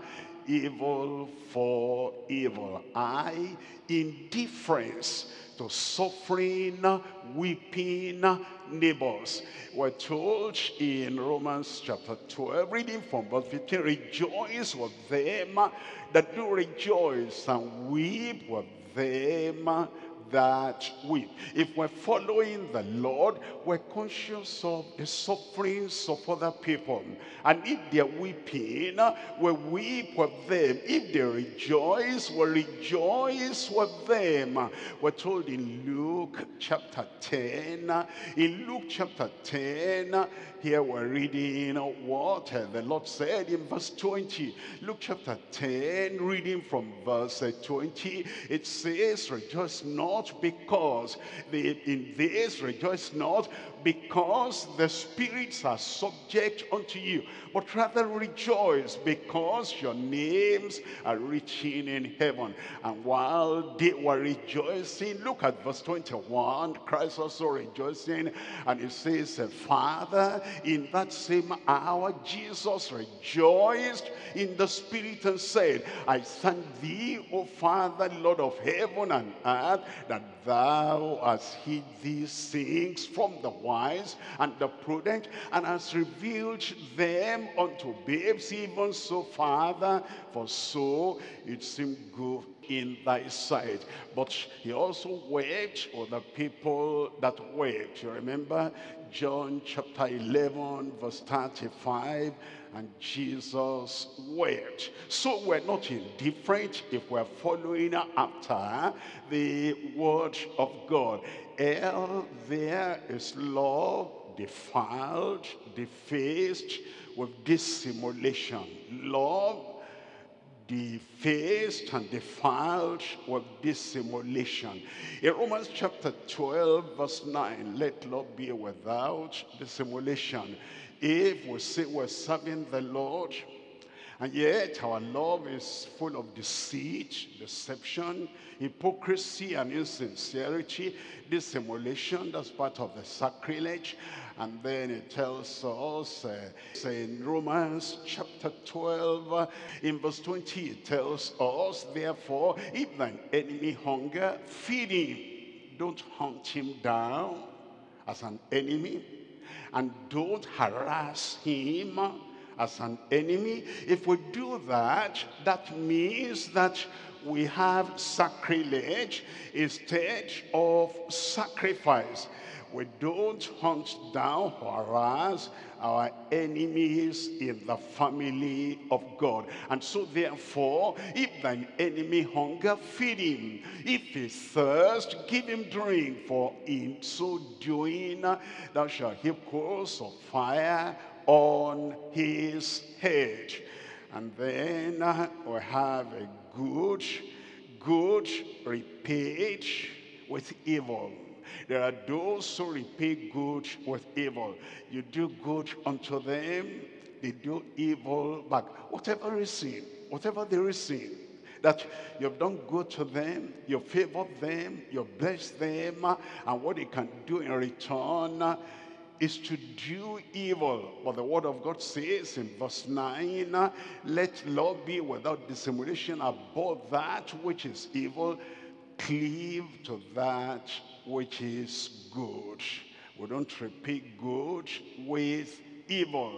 Speaker 1: evil for evil. I, indifference to suffering, weeping neighbors. We're told in Romans chapter twelve, reading from verse fifteen, rejoice with them that do rejoice, and weep with them that weep. If we're following the Lord, we're conscious of the sufferings of other people. And if they're weeping, we weep with them. If they rejoice, we rejoice with them. We're told in Luke chapter ten, in Luke chapter ten, here we're reading what the Lord said in verse twenty. Luke chapter ten, reading from verse twenty, it says, rejoice not because, the, in this rejoice not because the spirits are subject unto you, but rather rejoice because your names are written in heaven. And while they were rejoicing, look at verse twenty-one, Christ also rejoicing, and it says, Father, in that same hour Jesus rejoiced in the spirit and said, I thank thee, O Father, Lord of heaven and earth, that thou hast hid these things from the wise and the prudent, and hast revealed them unto babes. Even so, Father, for so it seemed good in thy sight. But he also wept with the people that wept. You remember John chapter eleven verse thirty-five, and Jesus wept. So we're not indifferent if we're following after the word of God. Hell, there is love defiled, defaced with dissimulation. Love defaced and defiled with dissimulation. In Romans chapter twelve verse nine, let love be without dissimulation. If we say we're serving the Lord, and yet our love is full of deceit, deception, hypocrisy, and insincerity, dissimulation, that's part of the sacrilege. And then it tells us uh, in Romans chapter twelve, uh, in verse twenty, it tells us, therefore, if thine enemy hunger, feed him. Don't hunt him down as an enemy, and don't harass him as an enemy. If we do that, that means that we have sacrilege instead of sacrifice. We don't hunt down or harass our enemies in the family of God. And so therefore, if thine enemy hunger, feed him. If he thirst, give him drink. For in so doing, thou shalt heap coals of fire on his head. And then uh, we have a good, good repaid with evil. There are those who repay good with evil. You do good unto them, they do evil back. Whatever is sin, whatever there is sin, that you've done good to them, you favored them, you blessed them, and what they can do in return is to do evil. But the word of God says in verse nine, let love be without dissimulation. Above that which is evil, cleave to that which is good. We don't repeat good with evil.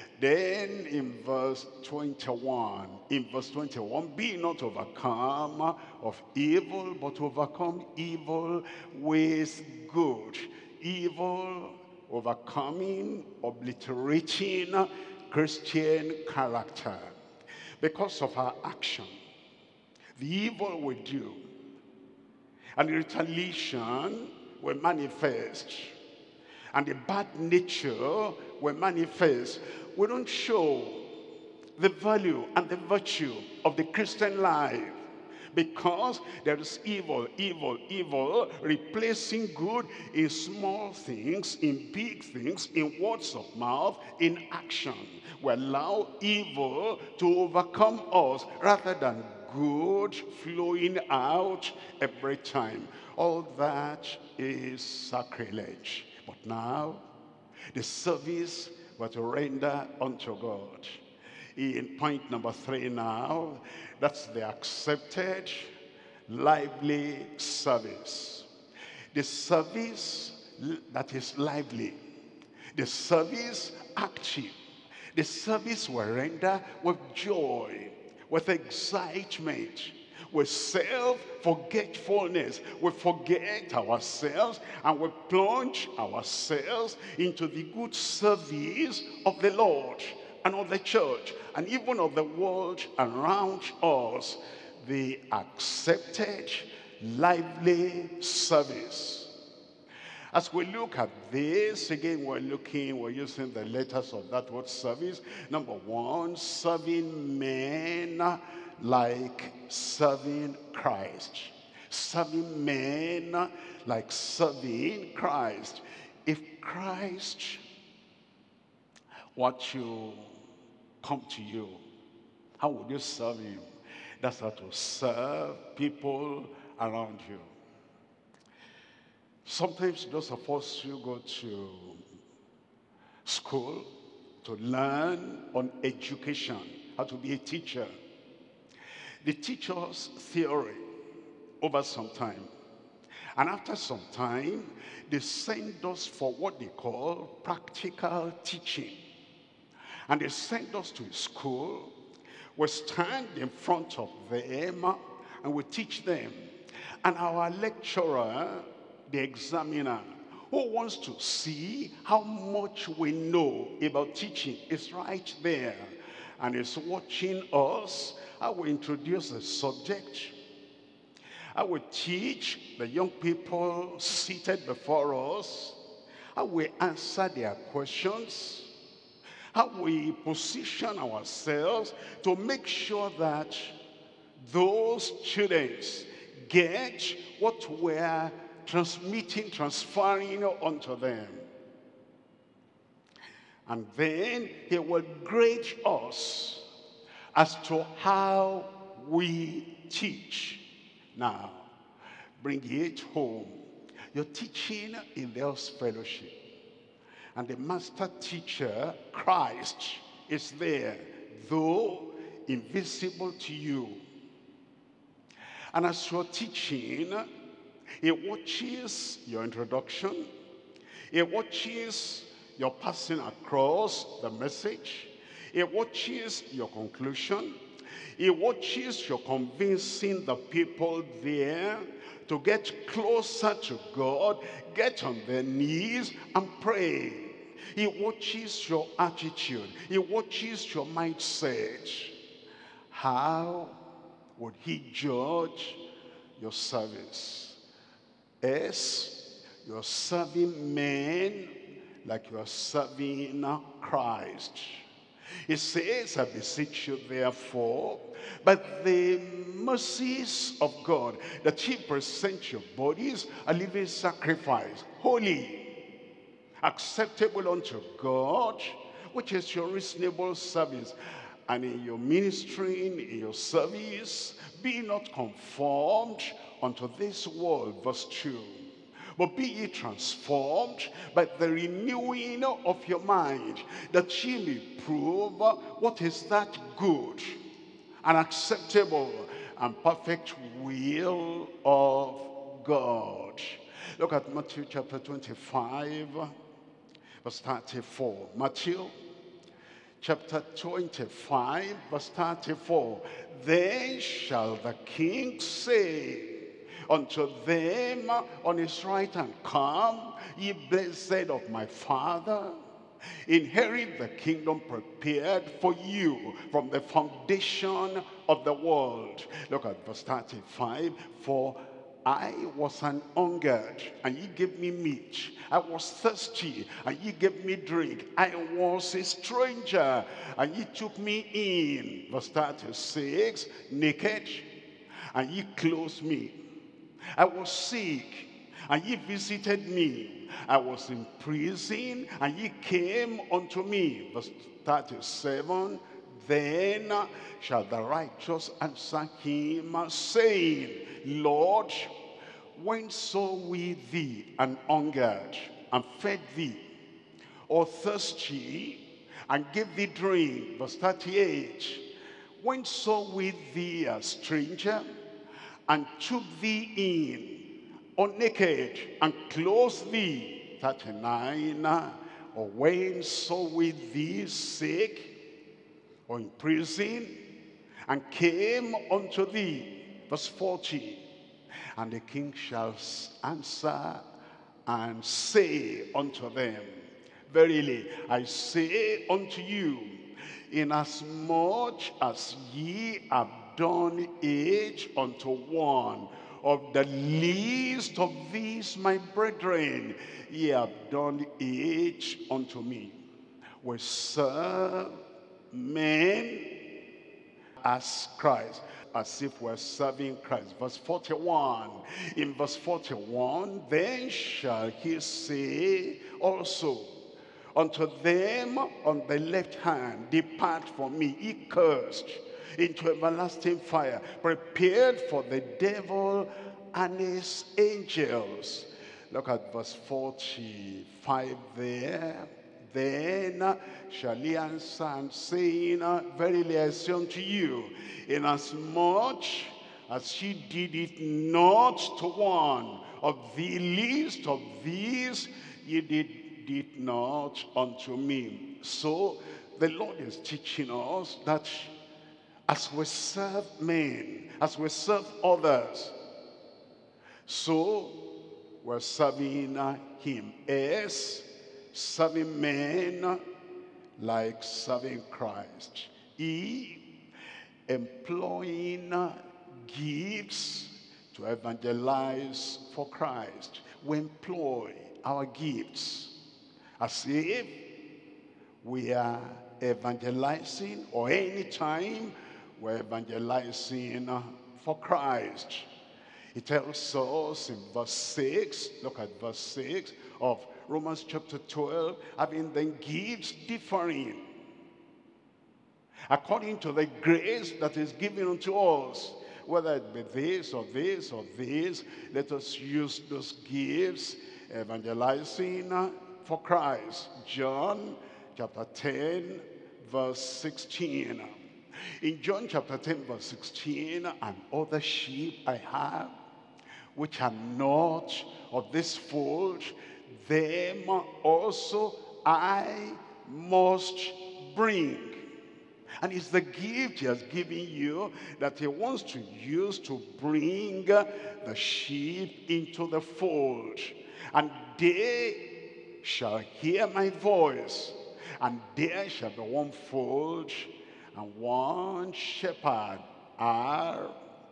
Speaker 1: Then in verse twenty-one, in verse twenty-one, be not overcome of evil, but overcome evil with good. Evil overcoming, obliterating Christian character because of our action, the evil we do, and the retaliation will manifest, and the bad nature will manifest. We don't show the value and the virtue of the Christian life, because there is evil, evil, evil, replacing good in small things, in big things, in words of mouth, in action. We allow evil to overcome us rather than good flowing out every time. All that is sacrilege. But now, the service we're to render unto God In point number three now, that's the accepted, lively service. The service that is lively, the service active, the service we render with joy, with excitement, with self-forgetfulness. We forget ourselves and we plunge ourselves into the good service of the Lord and of the church and even of the world around us. The accepted, lively service. As we look at this, again, we're looking, we're using the letters of that word service. Number one, serving men like serving Christ. Serving men like serving Christ. If Christ were to come to you, how would you serve him? That's how to serve people around you. Sometimes those of us who go to school to learn on education, how to be a teacher, they teach us theory over some time. And after some time, they send us for what they call practical teaching. And they send us to school. We stand in front of them and we teach them. And our lecturer, the examiner, who wants to see how much we know about teaching, is right there and is watching us. I will introduce the subject. I will teach the young people seated before us. I will answer their questions. How we position ourselves to make sure that those students get what we're transmitting, transferring onto them. And then he will grade us as to how we teach. Now, bring it home. You're teaching in this fellowship. And the master teacher, Christ, is there, though invisible to you. And as you're teaching, he watches your introduction. He watches your passing across the message. He watches your conclusion. He watches your convincing the people there to get closer to God, get on their knees and pray. He watches your attitude. He watches your mindset. How would he judge your service? S, you're serving men like you're serving Christ. He says, I beseech you therefore, by the mercies of God, that ye present your bodies a living sacrifice, holy, acceptable unto God, which is your reasonable service. And in your ministering, in your service, be not conformed unto this world, verse two. But be ye transformed by the renewing of your mind, that ye may prove what is that good and acceptable and perfect will of God. Look at Matthew chapter twenty-five, verse thirty-four. Matthew chapter twenty-five, verse thirty-four. Then shall the king say unto them on his right hand, come, ye blessed of my Father, inherit the kingdom prepared for you from the foundation of the world. Look at verse thirty-five. For I was an hungered, and ye gave me meat. I was thirsty, and ye gave me drink. I was a stranger, and ye took me in. Verse thirty-six. Naked, and ye clothed me. I was sick, and ye visited me. I was in prison, and ye came unto me. Verse thirty-seven. Then shall the righteous answer him, saying, Lord, when saw we thee an hungered, and fed thee, or thirsty, and give thee drink. Verse thirty-eight. When saw we thee a stranger, and took thee in, or naked, and clothed thee. thirty-nine. Or when saw we thee sick, or in prison, and came unto thee. Verse forty. And the king shall answer and say unto them, verily I say unto you, inasmuch as ye have done it unto one of the least of these my brethren, ye have done it unto me. We serve men as Christ, as if we're serving Christ. Verse forty-one. In verse forty-one, then shall he say also unto them on the left hand, depart from me, ye cursed, into everlasting fire, prepared for the devil and his angels. Look at verse forty-five there. Then shall he answer and saying, verily I say unto you, inasmuch as ye did it not to one of the least of these, ye did it not unto me. So the Lord is teaching us that as we serve men, as we serve others, so we're serving him. As serving men like serving Christ. He employing gifts to evangelize for Christ. We employ our gifts as if we are evangelizing, or any time we're evangelizing for Christ. It tells us in verse six, look at verse six of Romans chapter twelve, having then gifts differing according to the grace that is given unto us, whether it be this or this or this, let us use those gifts evangelizing for Christ. John chapter ten verse sixteen. In John chapter ten verse sixteen, and other sheep I have, which are not of this fold, them also I must bring. And it's the gift he has given you that he wants to use to bring the sheep into the fold. And they shall hear my voice, and there shall be one fold and one shepherd, are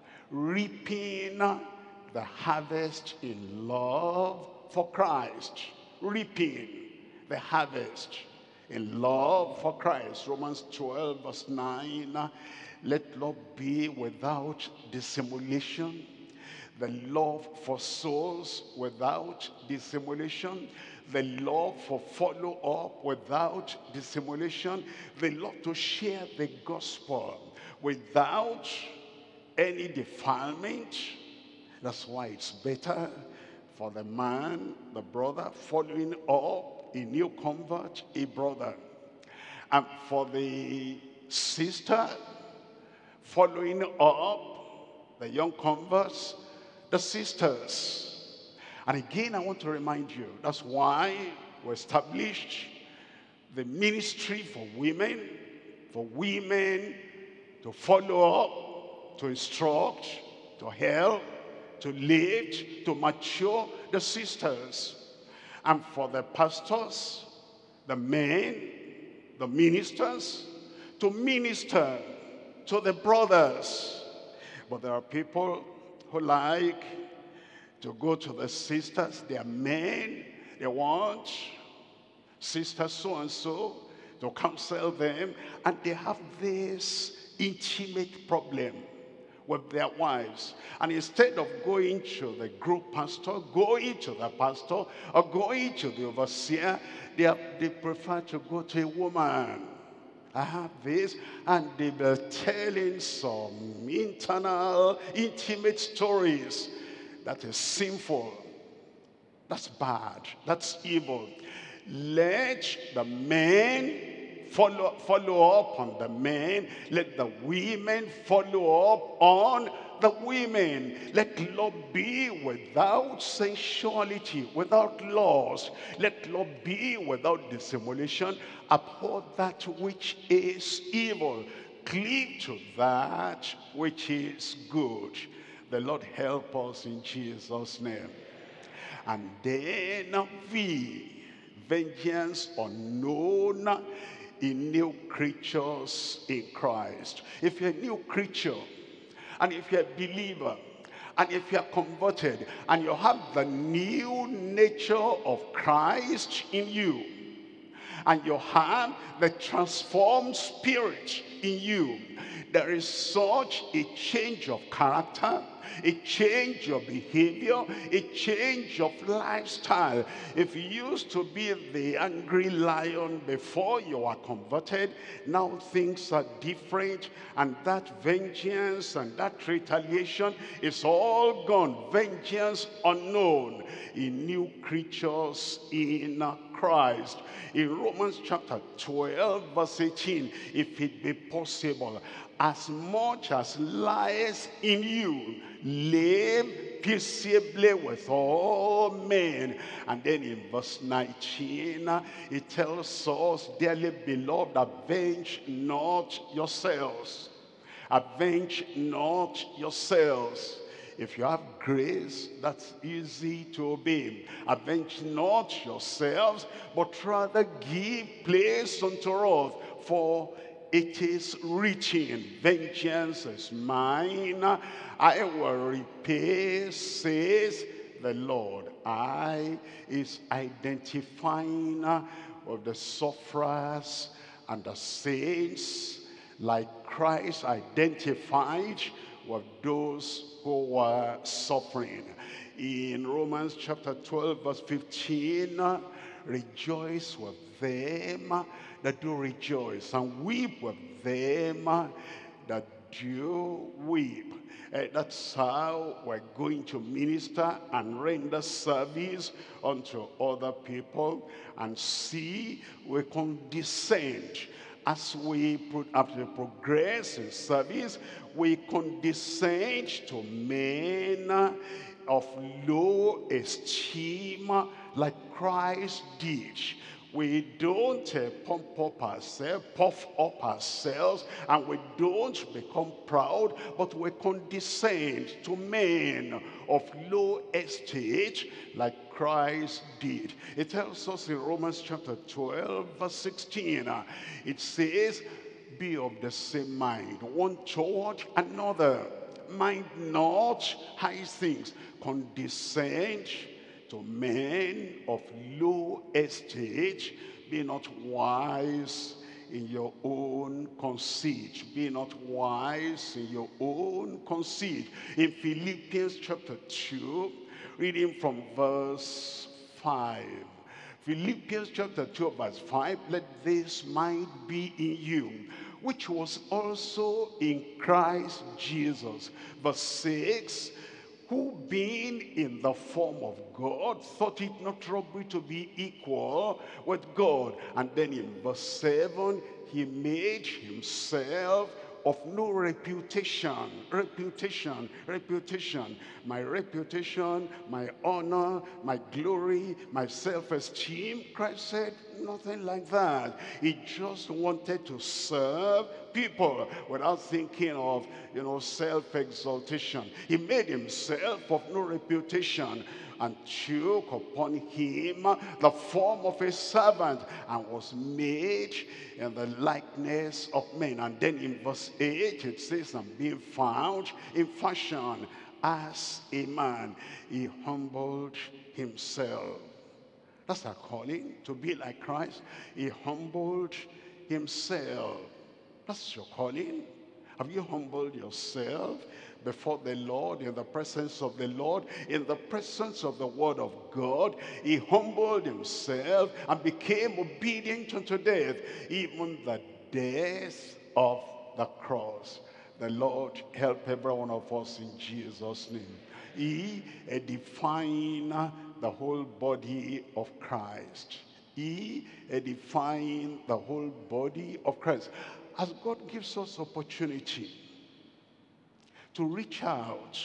Speaker 1: reaping the harvest in love for Christ. Reaping the harvest in love for Christ. Romans twelve verse nine. Let love be without dissimulation. The love for souls without dissimulation. The love for follow-up without dissimulation. The love to share the gospel without any defilement. That's why it's better for the man, the brother, following up a new convert, a brother. And for the sister, following up the young converts, the sisters. And again, I want to remind you, that's why we established the ministry for women, for women to follow up, to instruct, to help, to lead, to mature the sisters. And for the pastors, the men, the ministers, to minister to the brothers. But there are people who like to go to the sisters. They are men. They want sister so-and-so to counsel them. And they have this intimate problem with their wives. And instead of going to the group pastor, going to the pastor, or going to the overseer, they, have, they prefer to go to a woman. I have this, and they were telling some internal, intimate stories. That is sinful. That's bad. That's evil. Let the men follow, follow up on the men. Let the women follow up on the women. Let love be without sensuality, without lust. Let love be without dissimulation. Abhor that which is evil. Cleave to that which is good. The Lord help us in Jesus' name. And then we, vengeance unknown in new creatures in Christ. If you're a new creature, and if you're a believer, and if you're converted, and you have the new nature of Christ in you, and you have the transformed spirit in you, there is such a change of character, a change of behavior, a change of lifestyle. If you used to be the angry lion before you are converted, now things are different, and that vengeance and that retaliation is all gone. Vengeance unknown in new creatures in Christ. In Romans chapter twelve verse eighteen, if it be possible, as much as lies in you, live peaceably with all men. And then in verse nineteen, it tells us, dearly beloved, avenge not yourselves. Avenge not yourselves. If you have grace, that's easy to obey. Avenge not yourselves, but rather give place unto wrath. For it is written, vengeance is mine, I will repay, says the Lord. I is identifying with the sufferers and the saints, like Christ identified with those who were suffering. In Romans chapter twelve verse fifteen, rejoice with them that do rejoice, and weep with them that do weep. Uh, that's how we're going to minister and render service unto other people, and see we condescend. As we, pro as we progress in service, we condescend to men of low esteem like Christ did. We don't uh, pump up ourselves, puff up ourselves, and we don't become proud, but we condescend to men of low estate like Christ did. It tells us in Romans chapter twelve verse sixteen, uh, it says, be of the same mind, one toward another. Mind not high things, condescend to men of low estate. Be not wise in your own conceit. Be not wise in your own conceit. In Philippians chapter two, reading from verse five. Philippians chapter two verse five, let this mind be in you, which was also in Christ Jesus. Verse six, who being in the form of God, thought it not robbery to be equal with God. And then in verse seven, he made himself of no reputation, reputation, reputation. My reputation, my honor, my glory, my self-esteem. Christ said nothing like that. He just wanted to serve people without thinking of, you know, self-exaltation. He made himself of no reputation, and took upon him the form of a servant, and was made in the likeness of men. And then in verse eight it says, and being found in fashion as a man, he humbled himself. That's our calling, to be like Christ. He humbled himself. That's your calling. Have you humbled yourself before the Lord, in the presence of the Lord, in the presence of the word of God? He humbled himself and became obedient unto death, even the death of the cross. The Lord help every one of us in Jesus' name. He edifying the whole body of Christ. He edifying the whole body of Christ. As God gives us opportunity to reach out,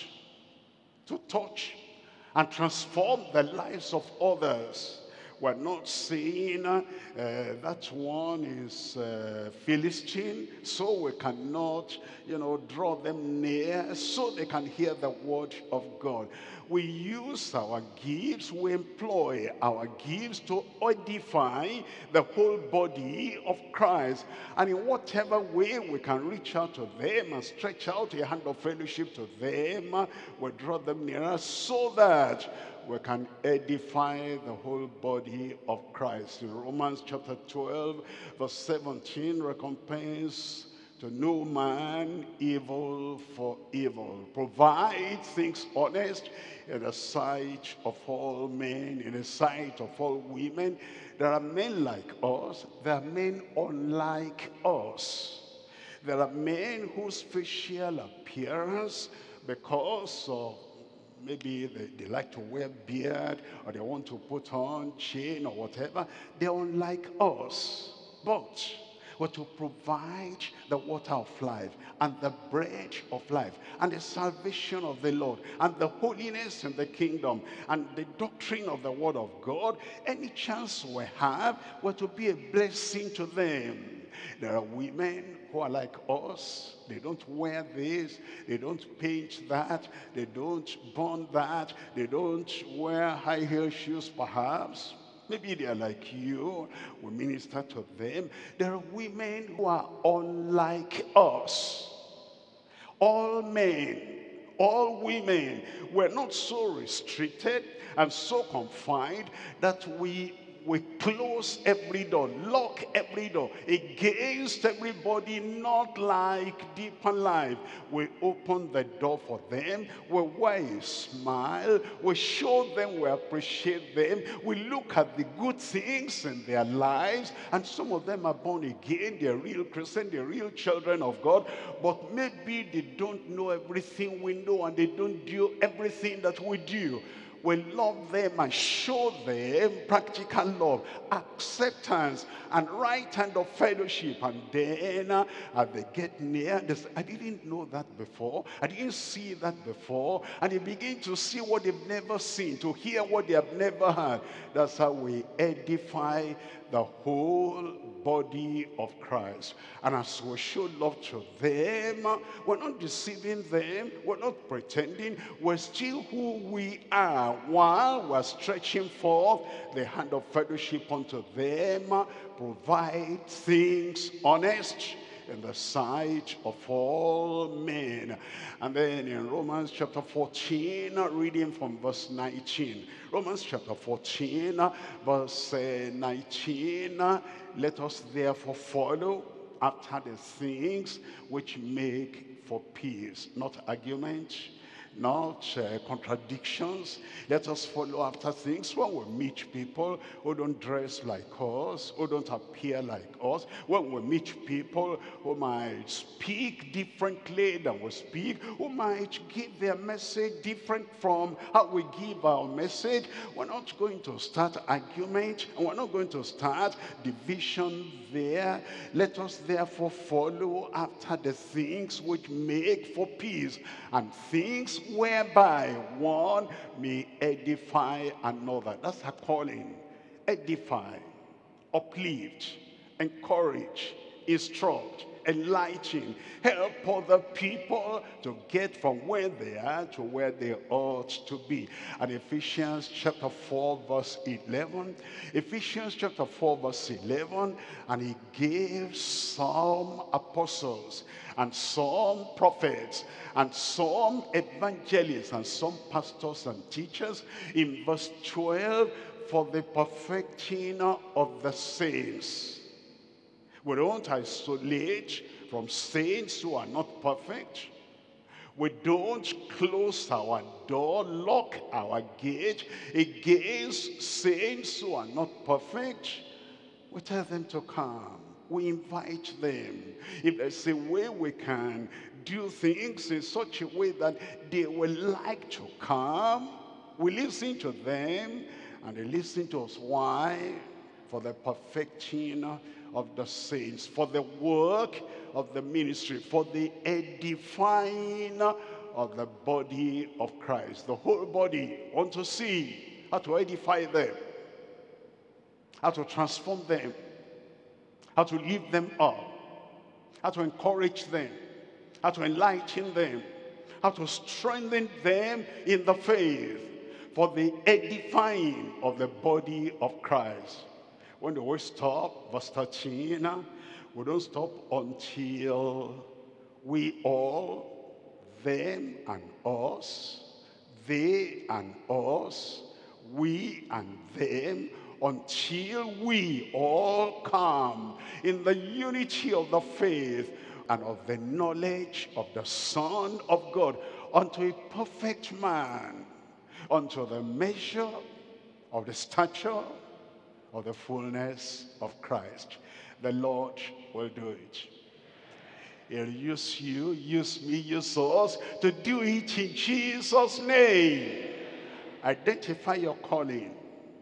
Speaker 1: to touch and transform the lives of others. We're not saying uh, that one is uh, Philistine, so we cannot, you know, draw them near so they can hear the word of God. We use our gifts, we employ our gifts to edify the whole body of Christ. And in whatever way we can reach out to them and stretch out a hand of fellowship to them, we draw them nearer so that we can edify the whole body of Christ. In Romans chapter twelve, verse seventeen, recompense to no man evil for evil. Provide things honest in the sight of all men, in the sight of all women. There are men like us, there are men unlike us. There are men whose facial appearance, because of maybe they, they like to wear beard, or they want to put on chain or whatever, they're unlike us. But we're to provide the water of life and the bread of life and the salvation of the Lord and the holiness in the kingdom and the doctrine of the word of God. Any chance we have, we're to be a blessing to them. There are women who are like us. They don't wear this, they don't paint that, they don't burn that, they don't wear high heel shoes perhaps. Maybe they are like you, we minister to them. There are women who are unlike us. All men, all women, we're not so restricted and so confined that we we close every door, lock every door against everybody not like Deeper Life. We open the door for them, we wear a smile, we show them we appreciate them, we look at the good things in their lives, and some of them are born again, they're real Christians, they're real children of God, but maybe they don't know everything we know and they don't do everything that we do. We love them and show them practical love, acceptance, and right hand of fellowship. And then uh, as they get near, they say, I didn't know that before. I didn't see that before. And they begin to see what they've never seen, to hear what they have never heard. That's how we edify the whole body of Christ. And as we show love to them, we're not deceiving them, we're not pretending, we're still who we are while we're stretching forth the hand of fellowship unto them. Provide things honest in the sight of all men. And then in Romans chapter fourteen, reading from verse nineteen. Romans chapter fourteen, verse nineteen. Let us therefore follow after the things which make for peace. Not argument, not uh, contradictions. Let us follow after things when we meet people who don't dress like us, who don't appear like us. When we meet people who might speak differently than we speak, who might give their message different from how we give our message. We're not going to start argument, and we're not going to start division there. Let us therefore follow after the things which make for peace, and things whereby one may edify another. That's our calling. Edify, uplift, encourage, instruct, enlighten, help other people to get from where they are to where they ought to be. And Ephesians chapter four verse eleven, Ephesians chapter four verse eleven, and he gave some apostles and some prophets and some evangelists and some pastors and teachers. In verse twelve, for the perfecting of the saints. We don't isolate from saints who are not perfect. We don't close our door, lock our gate against saints who are not perfect. We tell them to come. We invite them. If there's a way we can do things in such a way that they will like to come, we listen to them and they listen to us. Why? for the perfecting of the saints, for the work of the ministry, for the edifying of the body of Christ. The whole body want to see how to edify them, how to transform them, how to lift them up, how to encourage them, how to enlighten them, how to strengthen them in the faith, for the edifying of the body of Christ. When do we stop? Verse thirteen, we don't stop until we all, them and us, they and us, we and them, until we all come in the unity of the faith and of the knowledge of the Son of God, unto a perfect man, unto the measure of the stature of the fullness of Christ. The Lord will do it. He'll use you, use me, use us to do it in Jesus' name. Identify your calling.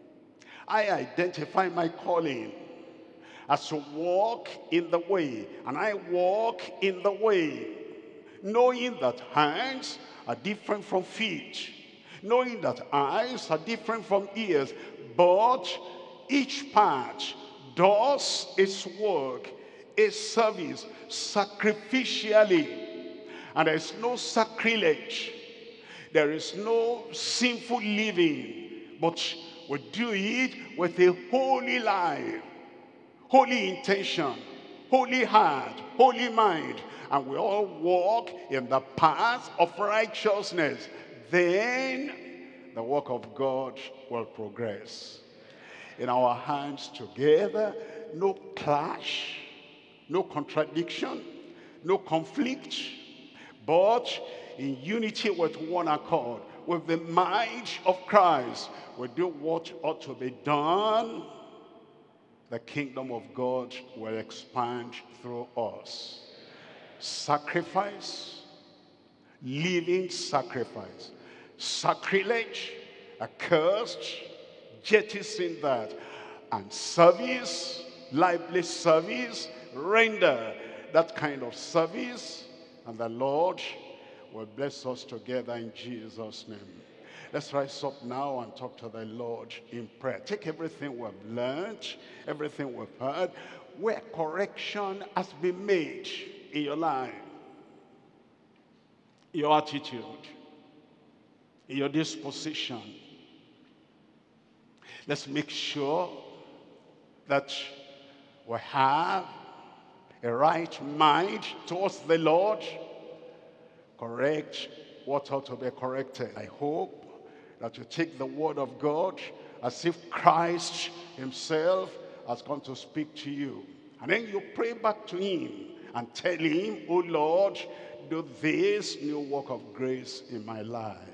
Speaker 1: I identify my calling as to walk in the way, and I walk in the way, knowing that hands are different from feet, knowing that eyes are different from ears, but each part does its work, its service sacrificially, and there is no sacrilege, there is no sinful living, but we do it with a holy life, holy intention, holy heart, holy mind, and we all walk in the path of righteousness. Then the work of God will progress. In our hands together, no clash, no contradiction, no conflict, but in unity with one accord, with the might of Christ, we do what ought to be done. The kingdom of God will expand through us. Sacrifice, living sacrifice. Sacrilege, accursed, jettison that. And service, lively service, render that kind of service, and the Lord will bless us together in Jesus' name. Let's rise up now and talk to the Lord in prayer. Take everything we've learned, everything we've heard, where correction has been made in your life, your attitude, in your disposition. Let's make sure that we have a right mind towards the Lord. Correct what ought to be corrected. I hope that you take the word of God as if Christ himself has come to speak to you. And then you pray back to him and tell him, oh Lord, do this new work of grace in my life.